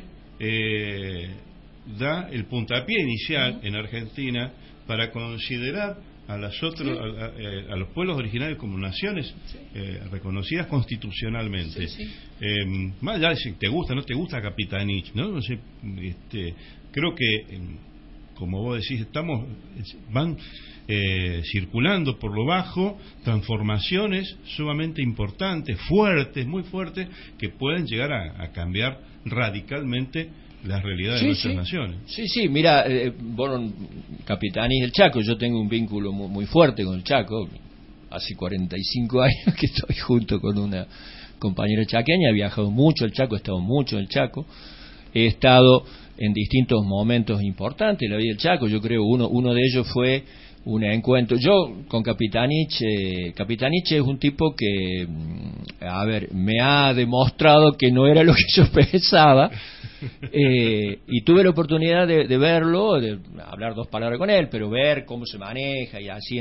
da el puntapié inicial en Argentina para considerar a los pueblos originarios como naciones reconocidas constitucionalmente. Más allá de si te gusta o no te gusta Capitanich, ¿no? Creo que como vos decís, van circulando por lo bajo transformaciones sumamente importantes, fuertes, muy fuertes, que pueden llegar a cambiar radicalmente las realidades de nuestras naciones. Sí, mira, bueno, Capitanich del Chaco, yo tengo un vínculo muy fuerte con el Chaco. Hace 45 años que estoy junto con una compañera chaqueña, he viajado mucho al Chaco, he estado mucho en el Chaco, he estado en distintos momentos importantes de la vida del Chaco. Yo creo uno de ellos fue un encuentro. Yo con Capitanich es un tipo que, me ha demostrado que no era lo que yo pensaba, y tuve la oportunidad de verlo, de hablar 2 palabras con él, pero ver cómo se maneja y así.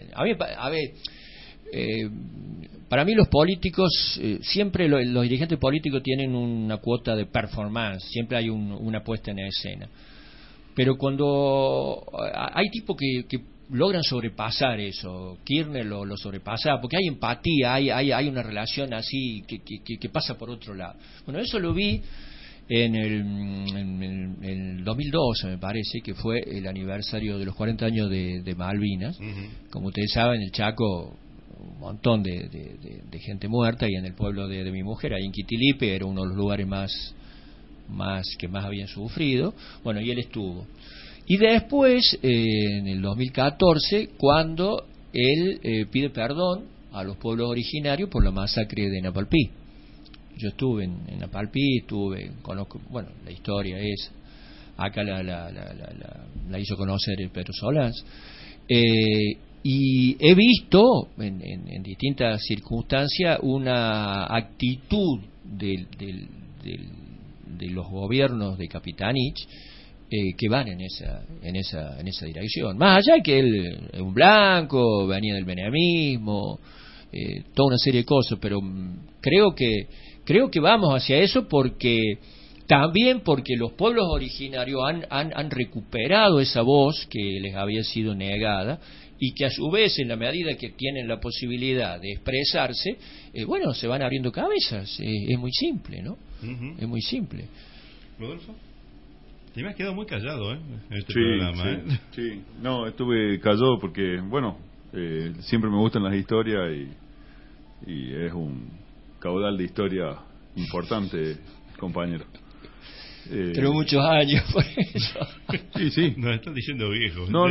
Para mí los políticos, siempre los dirigentes políticos tienen una cuota de performance, siempre hay una puesta en escena. Pero cuando hay tipos que logran sobrepasar eso, Kirchner lo sobrepasa, porque hay empatía, hay una relación así que pasa por otro lado. Bueno, eso lo vi en el 2012, me parece, que fue el aniversario de los 40 años de Malvinas. Como ustedes saben, el Chaco, un montón de gente muerta, y en el pueblo de mi mujer, ahí en Quitilipe, era uno de los lugares que más habían sufrido. Bueno, y él estuvo. Y después, en el 2014, cuando él pide perdón a los pueblos originarios por la masacre de Napalpí. Yo estuve en Napalpí, conozco, bueno, la historia es, acá la hizo conocer el Pedro Solans. Y he visto en distintas circunstancias una actitud de los gobiernos de Capitanich que van en esa dirección. Más allá que él es un blanco, venía del menemismo, toda una serie de cosas, pero creo que vamos hacia eso, porque los pueblos originarios han recuperado esa voz que les había sido negada, y que a su vez, en la medida que tienen la posibilidad de expresarse, se van abriendo cabezas. Es muy simple, ¿no? Es muy simple. Rodolfo, te me has quedado muy callado en este programa. Sí, no, estuve callado porque, siempre me gustan las historias y es un caudal de historia importante, compañero. Pero muchos años por eso. Sí. Nos están diciendo viejos. No,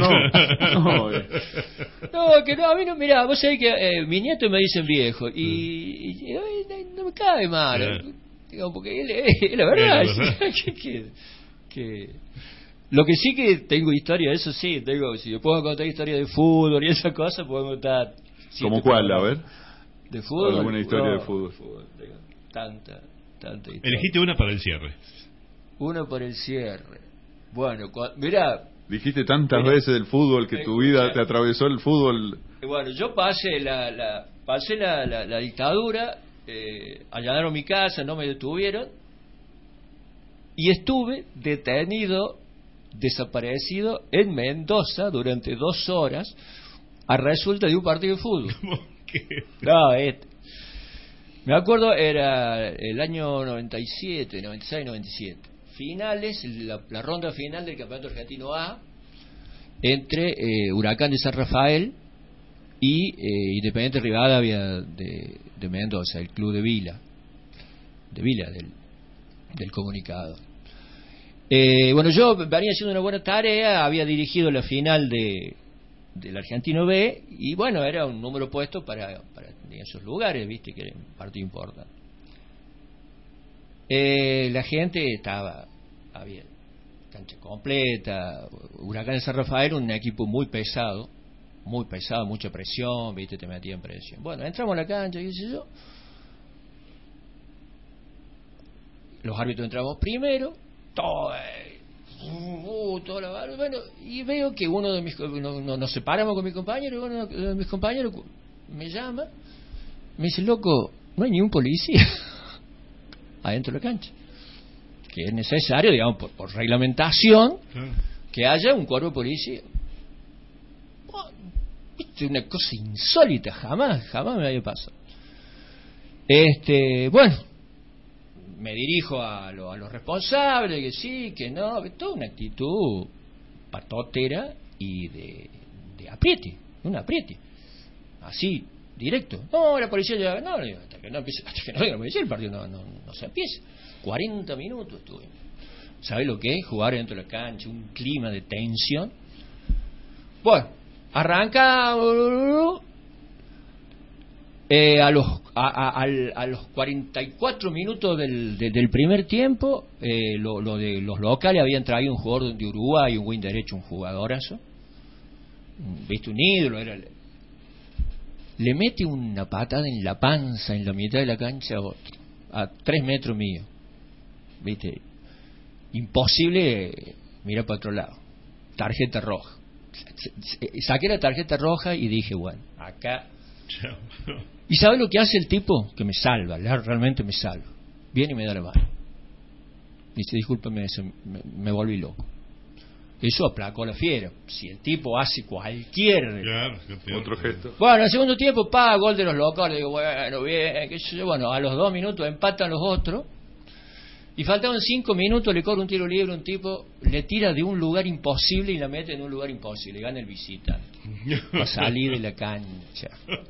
que no, a mí no, mirá, vos sabés que mis nietos me dicen viejo, y no me cae mal, digamos, porque es la verdad. Que lo que sí que tengo historia, eso sí, si yo puedo contar historia de fútbol y esas cosas, podemos contar. ¿Cómo cuál? A ver. ¿De fútbol? ¿Alguna historia de fútbol? Tanta historia. Elegiste una para el cierre. Uno por el cierre. Bueno, mirá. Dijiste tantas veces del fútbol que tu vida te atravesó el fútbol. Bueno, yo pasé la dictadura, allanaron mi casa, no me detuvieron, y estuve detenido, desaparecido en Mendoza durante 2 horas a resulta de un partido de fútbol. No, me acuerdo, era el año 97, 96, 97. Finales, la ronda final del Campeonato Argentino A, entre Huracán de San Rafael y Independiente Rivadavia de Mendoza, el club de Vila del Comunicado. Yo venía haciendo una buena tarea, había dirigido la final del Argentino B, y era un número puesto para en esos lugares, viste, que era un partido importante. La gente había cancha completa. Huracán de San Rafael, un equipo muy pesado, mucha presión, viste, te metía en presión. Bueno, entramos a la cancha, qué sé yo. Los árbitros entramos primero, todo la barra, bueno, y veo que uno de mis, nos separamos con mi compañero, y uno de mis compañeros me llama, me dice, loco, no hay ni un policía adentro de la cancha, que es necesario, digamos, por reglamentación, que haya un cuerpo de policía. Viste, una cosa insólita, jamás me había pasado. Bueno, me dirijo a los responsables, que sí, que no, toda una actitud patotera y de apriete, un apriete, así, directo. No, la policía ya, no, hasta que no empiece, hasta que no venga la policía, el partido no se empieza. 40 minutos estuve. ¿Sabes lo que es jugar dentro de la cancha? Un clima de tensión. Bueno, arranca a los 44 minutos del primer tiempo, lo de los locales habían traído un jugador de Uruguay, un win derecho, un jugadorazo, viste, un ídolo, le mete una patada en la panza en la mitad de la cancha a 3 metros mío, viste, imposible mirar para otro lado, tarjeta roja. Saqué la tarjeta roja y dije, bueno, acá. ¿Y sabe lo que hace el tipo? Que me salva, realmente me salva. Viene y me da la mano. Dice, discúlpeme, me volví loco. Eso aplacó a la fiera. Si el tipo hace cualquier otro gesto. Bueno, en el segundo tiempo, gol de los locales. Digo, bueno, bien, qué sé yo. Bueno, a los 2 minutos empatan los otros. Y faltaban 5 minutos, le corre un tiro libre, un tipo le tira de un lugar imposible y la mete en un lugar imposible, gana el visitante para salir de la cancha.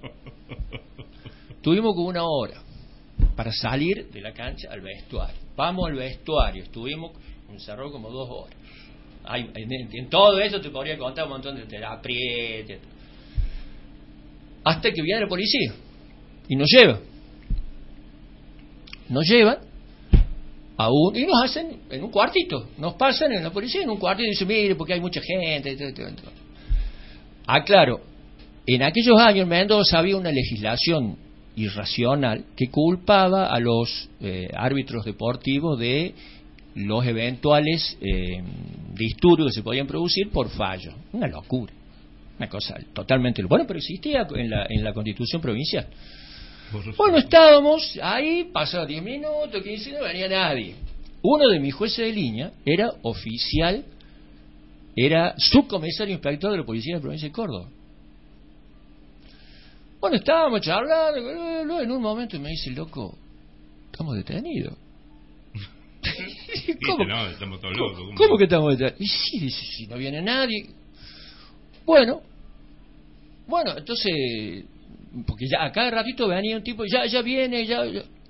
Tuvimos como 1 hora para salir de la cancha al vestuario. Vamos al vestuario, estuvimos encerrados como 2 horas. En todo eso te podría contar un montón de apriete, hasta que viene la policía y nos llevan y nos hacen en un cuartito, nos pasan en la policía en un cuartito y dicen, mire, porque hay mucha gente. Claro, en aquellos años en Mendoza había una legislación irracional que culpaba a los árbitros deportivos de los eventuales disturbios que se podían producir por fallo. Una locura, una cosa totalmente bueno, pero existía en la Constitución provincial. Bueno, estábamos ahí, pasaron 10 minutos, 15, no venía nadie. Uno de mis jueces de línea era oficial, era subcomisario inspector de la policía de la provincia de Córdoba. Bueno, estábamos charlando, en un momento me dice, loco, estamos detenidos. ¿Cómo? No, estamos todos locos. ¿Cómo que estamos detenidos? Y sí, dice, si no viene nadie. Bueno, entonces, porque ya a cada ratito venía un tipo, ya viene, ya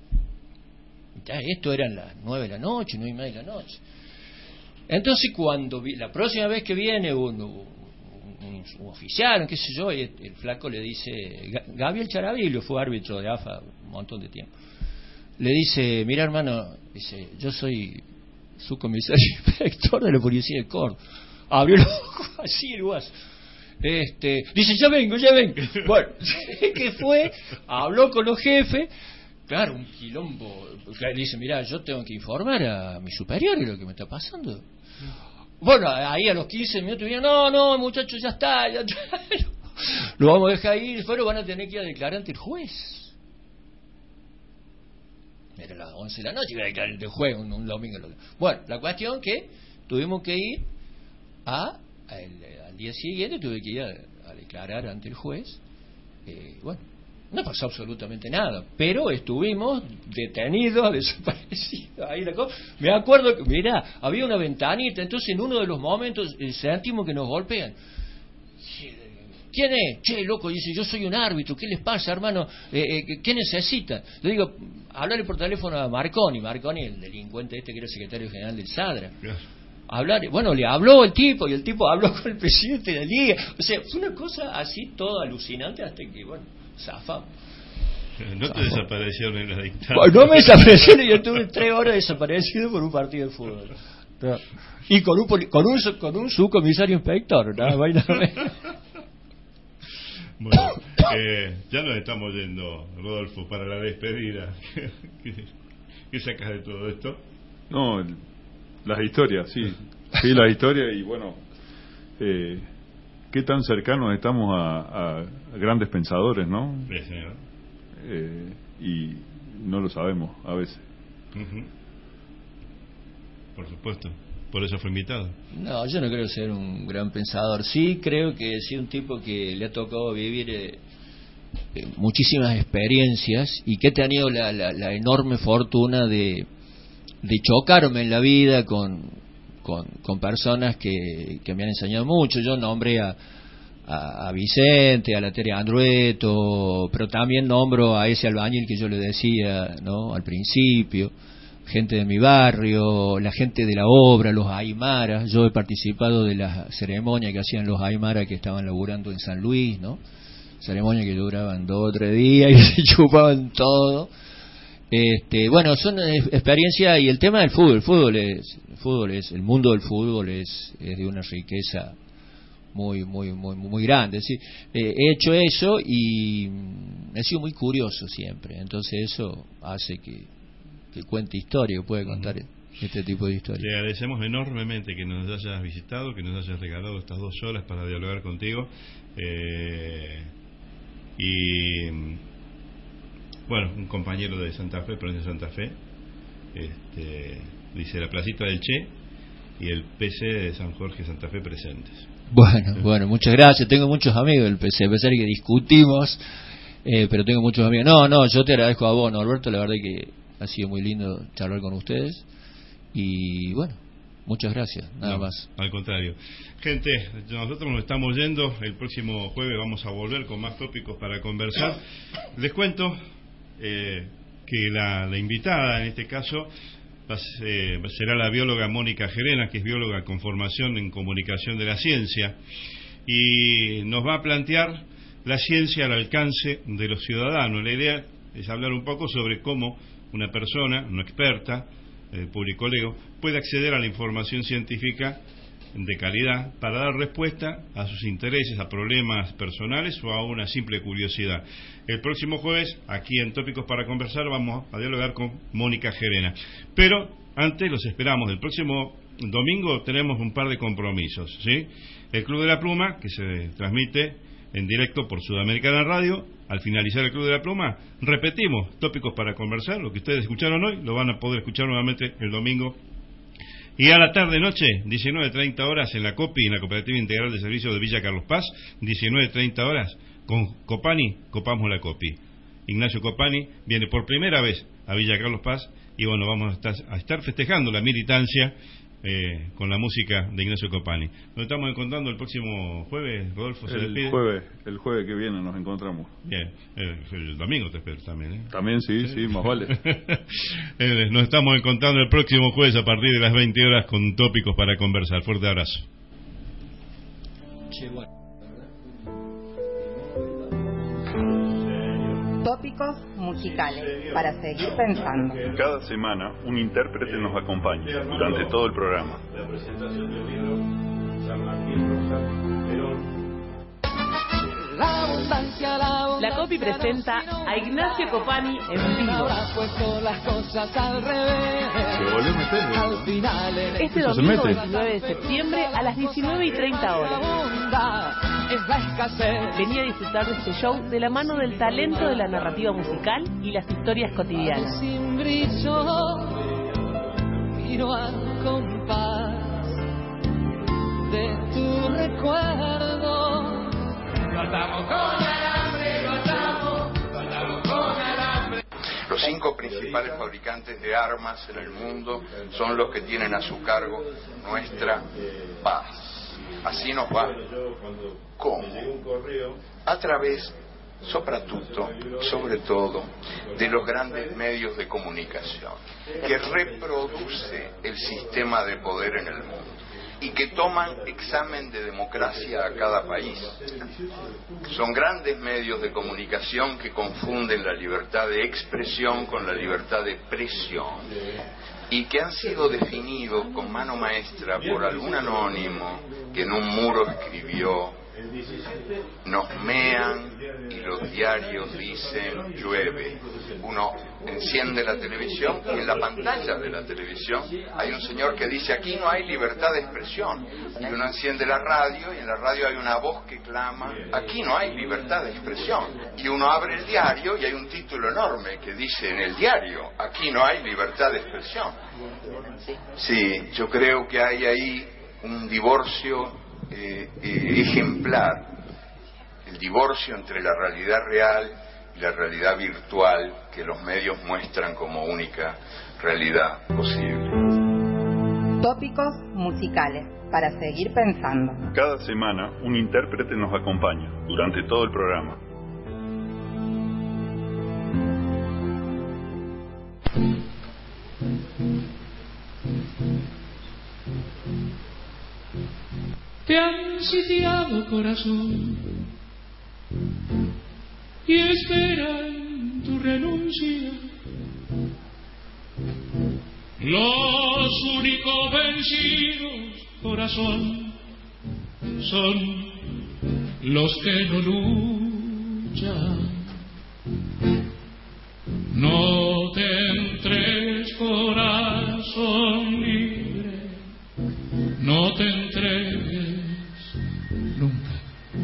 esto eran las 9 de la noche, 9:30 de la noche. Entonces cuando la próxima vez que viene un oficial, qué sé yo, y el flaco le dice, Gabriel Charavillo fue árbitro de AFA un montón de tiempo, le dice, mira hermano, dice, yo soy subcomisario inspector de la policía de Córdoba. Abrió los ojos así el guaso. Dice, ya vengo. Bueno, que fue, habló con los jefes, claro, un quilombo. Dice, mira, yo tengo que informar a mi superior de lo que me está pasando. Bueno, ahí a los 15 minutos vinieron, no, muchachos, ya está. Lo vamos a dejar ahí, después lo van a tener que ir a declarar ante el juez. Era las 11 de la noche, iba a declarar ante el juez un domingo. Bueno, la cuestión que tuvimos que ir al día siguiente, tuve que ir a declarar ante el juez. Bueno, no pasó absolutamente nada, pero estuvimos detenidos, desaparecidos. Ahí me acuerdo que, mirá, había una ventanita, entonces en uno de los momentos sentimos que nos golpean. ¿Quién es? Che, loco, dice, yo soy un árbitro, ¿qué les pasa, hermano? ¿Qué necesitan? Le digo, háblale por teléfono a Marconi, el delincuente que era secretario general del Sadra. Bueno, le habló el tipo, y el tipo habló con el presidente de la liga. O sea, fue una cosa así toda alucinante hasta que, bueno, zafamos. No te desaparecieron en la dictadura. No me desaparecieron y yo estuve 3 horas desaparecido por un partido de fútbol. No. Y con un subcomisario inspector, nada más y nada menos. Bueno, ya nos estamos yendo, Rodolfo, para la despedida. ¿Qué sacas de todo esto? No, las historias, sí, las historias. Y bueno, qué tan cercanos estamos a grandes pensadores, ¿no? Sí, señor. Y no lo sabemos a veces. Por supuesto, por eso fue invitado. No, yo no creo ser un gran pensador. Sí creo que sí un tipo que le ha tocado vivir muchísimas experiencias y que he tenido la enorme fortuna de chocarme en la vida con personas que me han enseñado mucho. Yo nombré a Vicente, a la Tere Andrueto, pero también nombro a ese albañil que yo le decía, ¿no?, al principio, gente de mi barrio, la gente de la obra, los aymaras. Yo he participado de la ceremonia que hacían los aymaras que estaban laburando en San Luis, ¿no? Ceremonia que duraban 2 o 3 días y se chupaban todo. Bueno, son experiencias. Y el tema del fútbol, el mundo del fútbol es de una riqueza muy grande. ¿Sí? He hecho eso y he sido muy curioso siempre, entonces eso hace que cuente historia, que pueda contar este tipo de historias. Te agradecemos enormemente que nos hayas visitado, que nos hayas regalado estas 2 horas para dialogar contigo. Y bueno, un compañero de Santa Fe, provincia de Santa Fe, dice la placita del Che y el PC de San Jorge Santa Fe presentes. Bueno, muchas gracias. Tengo muchos amigos del PC, a pesar de que discutimos, pero tengo muchos amigos. No, yo te agradezco a vos, Norberto, la verdad que ha sido muy lindo charlar con ustedes. Y bueno, muchas gracias, nada más. Al contrario. Gente, nosotros nos estamos yendo. El próximo jueves vamos a volver con más tópicos para conversar. Les cuento que la invitada en este caso será la bióloga Mónica Gerena, que es bióloga con formación en comunicación de la ciencia, y nos va a plantear la ciencia al alcance de los ciudadanos. La idea es hablar un poco sobre cómo una persona, no experta, publicólogo, puede acceder a la información científica de calidad para dar respuesta a sus intereses, a problemas personales o a una simple curiosidad. El próximo jueves, aquí en Tópicos para Conversar, vamos a dialogar con Mónica Gerena. Pero antes los esperamos. El próximo domingo tenemos un par de compromisos, ¿sí? El Club de la Pluma, que se transmite en directo por Sudamericana Radio. Al finalizar el Club de la Pluma, repetimos Tópicos para Conversar. Lo que ustedes escucharon hoy lo van a poder escuchar nuevamente el domingo. Y a la tarde-noche, 19:30 horas, en la COPI, en la Cooperativa Integral de Servicios de Villa Carlos Paz, 19:30 horas, con Copani, copamos la COPI. Ignacio Copani viene por primera vez a Villa Carlos Paz y bueno, vamos a estar festejando la militancia con la música de Ignacio Copani. Nos estamos encontrando el próximo jueves, Rodolfo, se despide. El jueves que viene nos encontramos. Bien, el domingo te espero también, ¿eh? También sí, más vale. Nos estamos encontrando el próximo jueves a partir de las 20 horas con Tópicos para Conversar. Fuerte abrazo. Tópicos musicales para seguir pensando. Cada semana un intérprete nos acompaña durante todo el programa. La presentación del libro San Martín Rosa Perón. La COPI presenta a Ignacio Copani en vivo. Este domingo 29 de septiembre a las 19:30 horas. Venía a disfrutar de este show de la mano del talento de la narrativa musical y las historias cotidianas. De tu recuerdo. Los 5 principales fabricantes de armas en el mundo son los que tienen a su cargo nuestra paz. Así nos va. ¿Cómo? A través, soprattutto, sobre todo, de los grandes medios de comunicación, que reproduce el sistema de poder en el mundo. y que toman examen de democracia a cada país. Son grandes medios de comunicación que confunden la libertad de expresión con la libertad de presión y que han sido definidos con mano maestra por algún anónimo que en un muro escribió: nos mean y los diarios dicen llueve. Uno enciende la televisión y en la pantalla de la televisión hay un señor que dice: aquí no hay libertad de expresión. Y uno enciende la radio y en la radio hay una voz que clama: aquí no hay libertad de expresión. Y uno abre el diario y hay un título enorme que dice en el diario: aquí no hay libertad de expresión. Sí, yo creo que hay ahí un divorcio ejemplar, el divorcio entre la realidad real y la realidad virtual que los medios muestran como única realidad posible. Tópicos musicales para seguir pensando. Cada semana un intérprete nos acompaña durante todo el programa. Te han sitiado, corazón, y esperan tu renuncia. Los únicos vencidos, corazón, son los que no luchan. No te entregues, corazón libre, no te entregues nunca.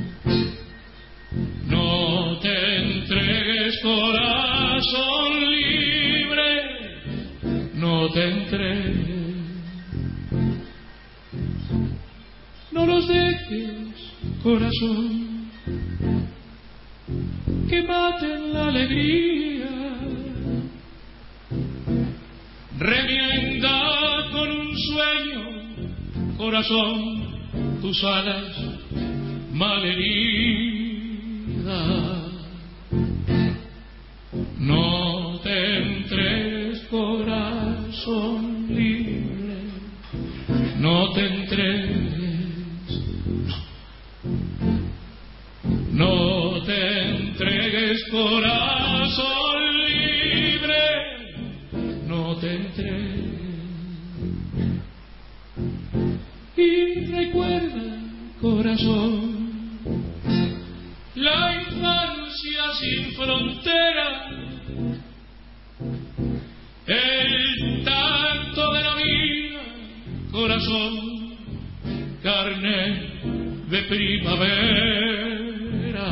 No te entregues, corazón libre, no te entregues. No los dejes, corazón, que maten la alegría. Remienda con un sueño, corazón, tus alas malheridas. No te entregues, corazón libre, no te entregues. No te entregues, corazón libre, no te entregues. Y recuerda, corazón, la infancia sin frontera, el tacto de la vida, corazón, carne de primavera.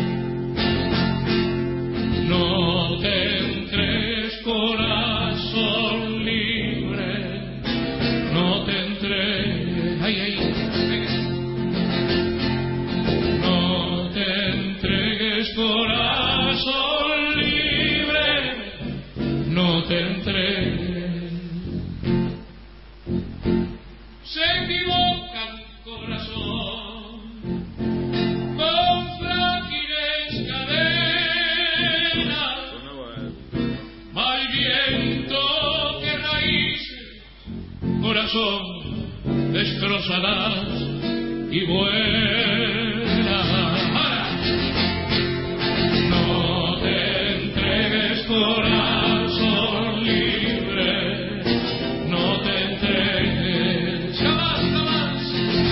No te entregues, corazón libre, no te entregues. Ay, ay, ay. No te entregues, corazón libre, no te entregues. Se equivocan, corazón, con frágiles cadenas, mal viento que raíces, corazón, destrozadas y vuelas. No te entregues, corazón libre, no te entregues, jamás, jamás.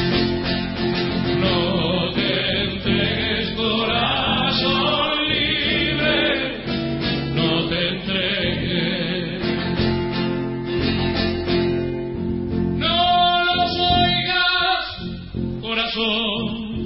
No te entregues, corazón libre, no te entregues. No los oigas, corazón,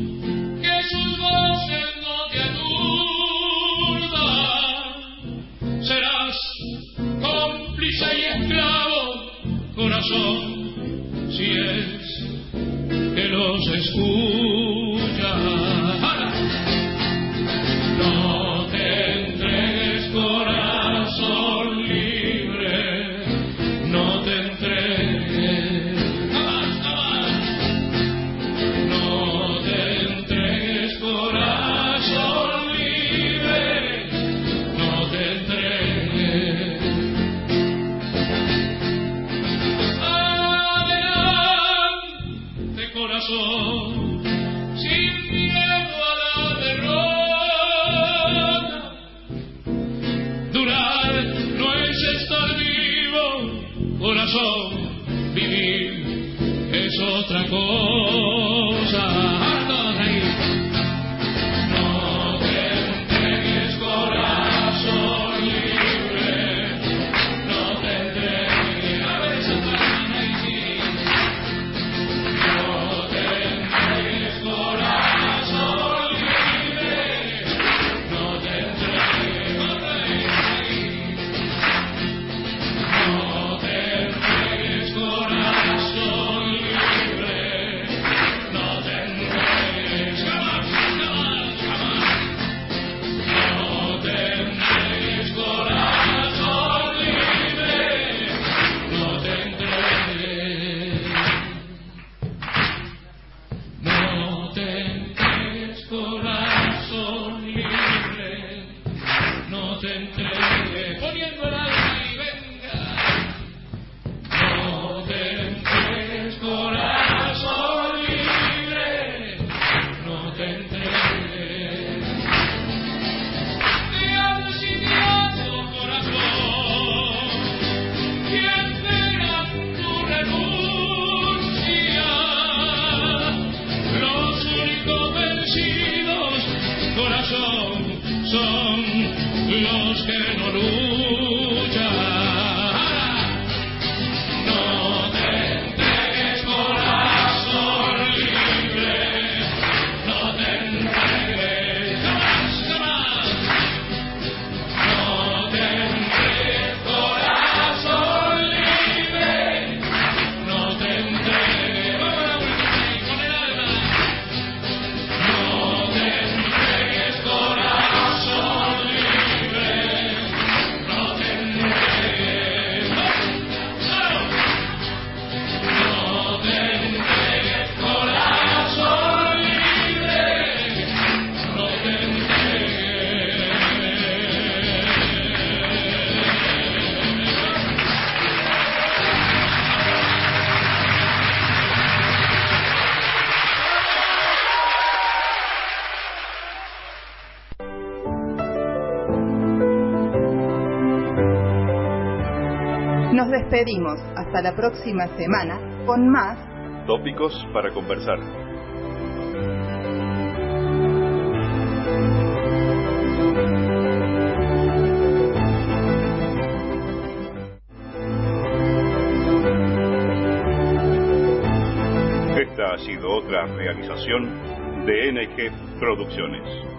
te entregues, poniendo el alma y venga. No te entregues, corazón libre, no te entregues. Te amo sin miedo, corazón, quien tenga tu renuncia. Los únicos vencidos, corazón, son los que no luchan. No te entregues, corazón libre, no te entregues, jamás, jamás. No te entregues, corazón libre, no te entregues, con el alma. No te entregues, corazón libre, no te entregues, no te entregues, corazón libre, no te entregues. Nos despedimos hasta la próxima semana con más Tópicos para conversar. Esta ha sido otra realización de NG Producciones.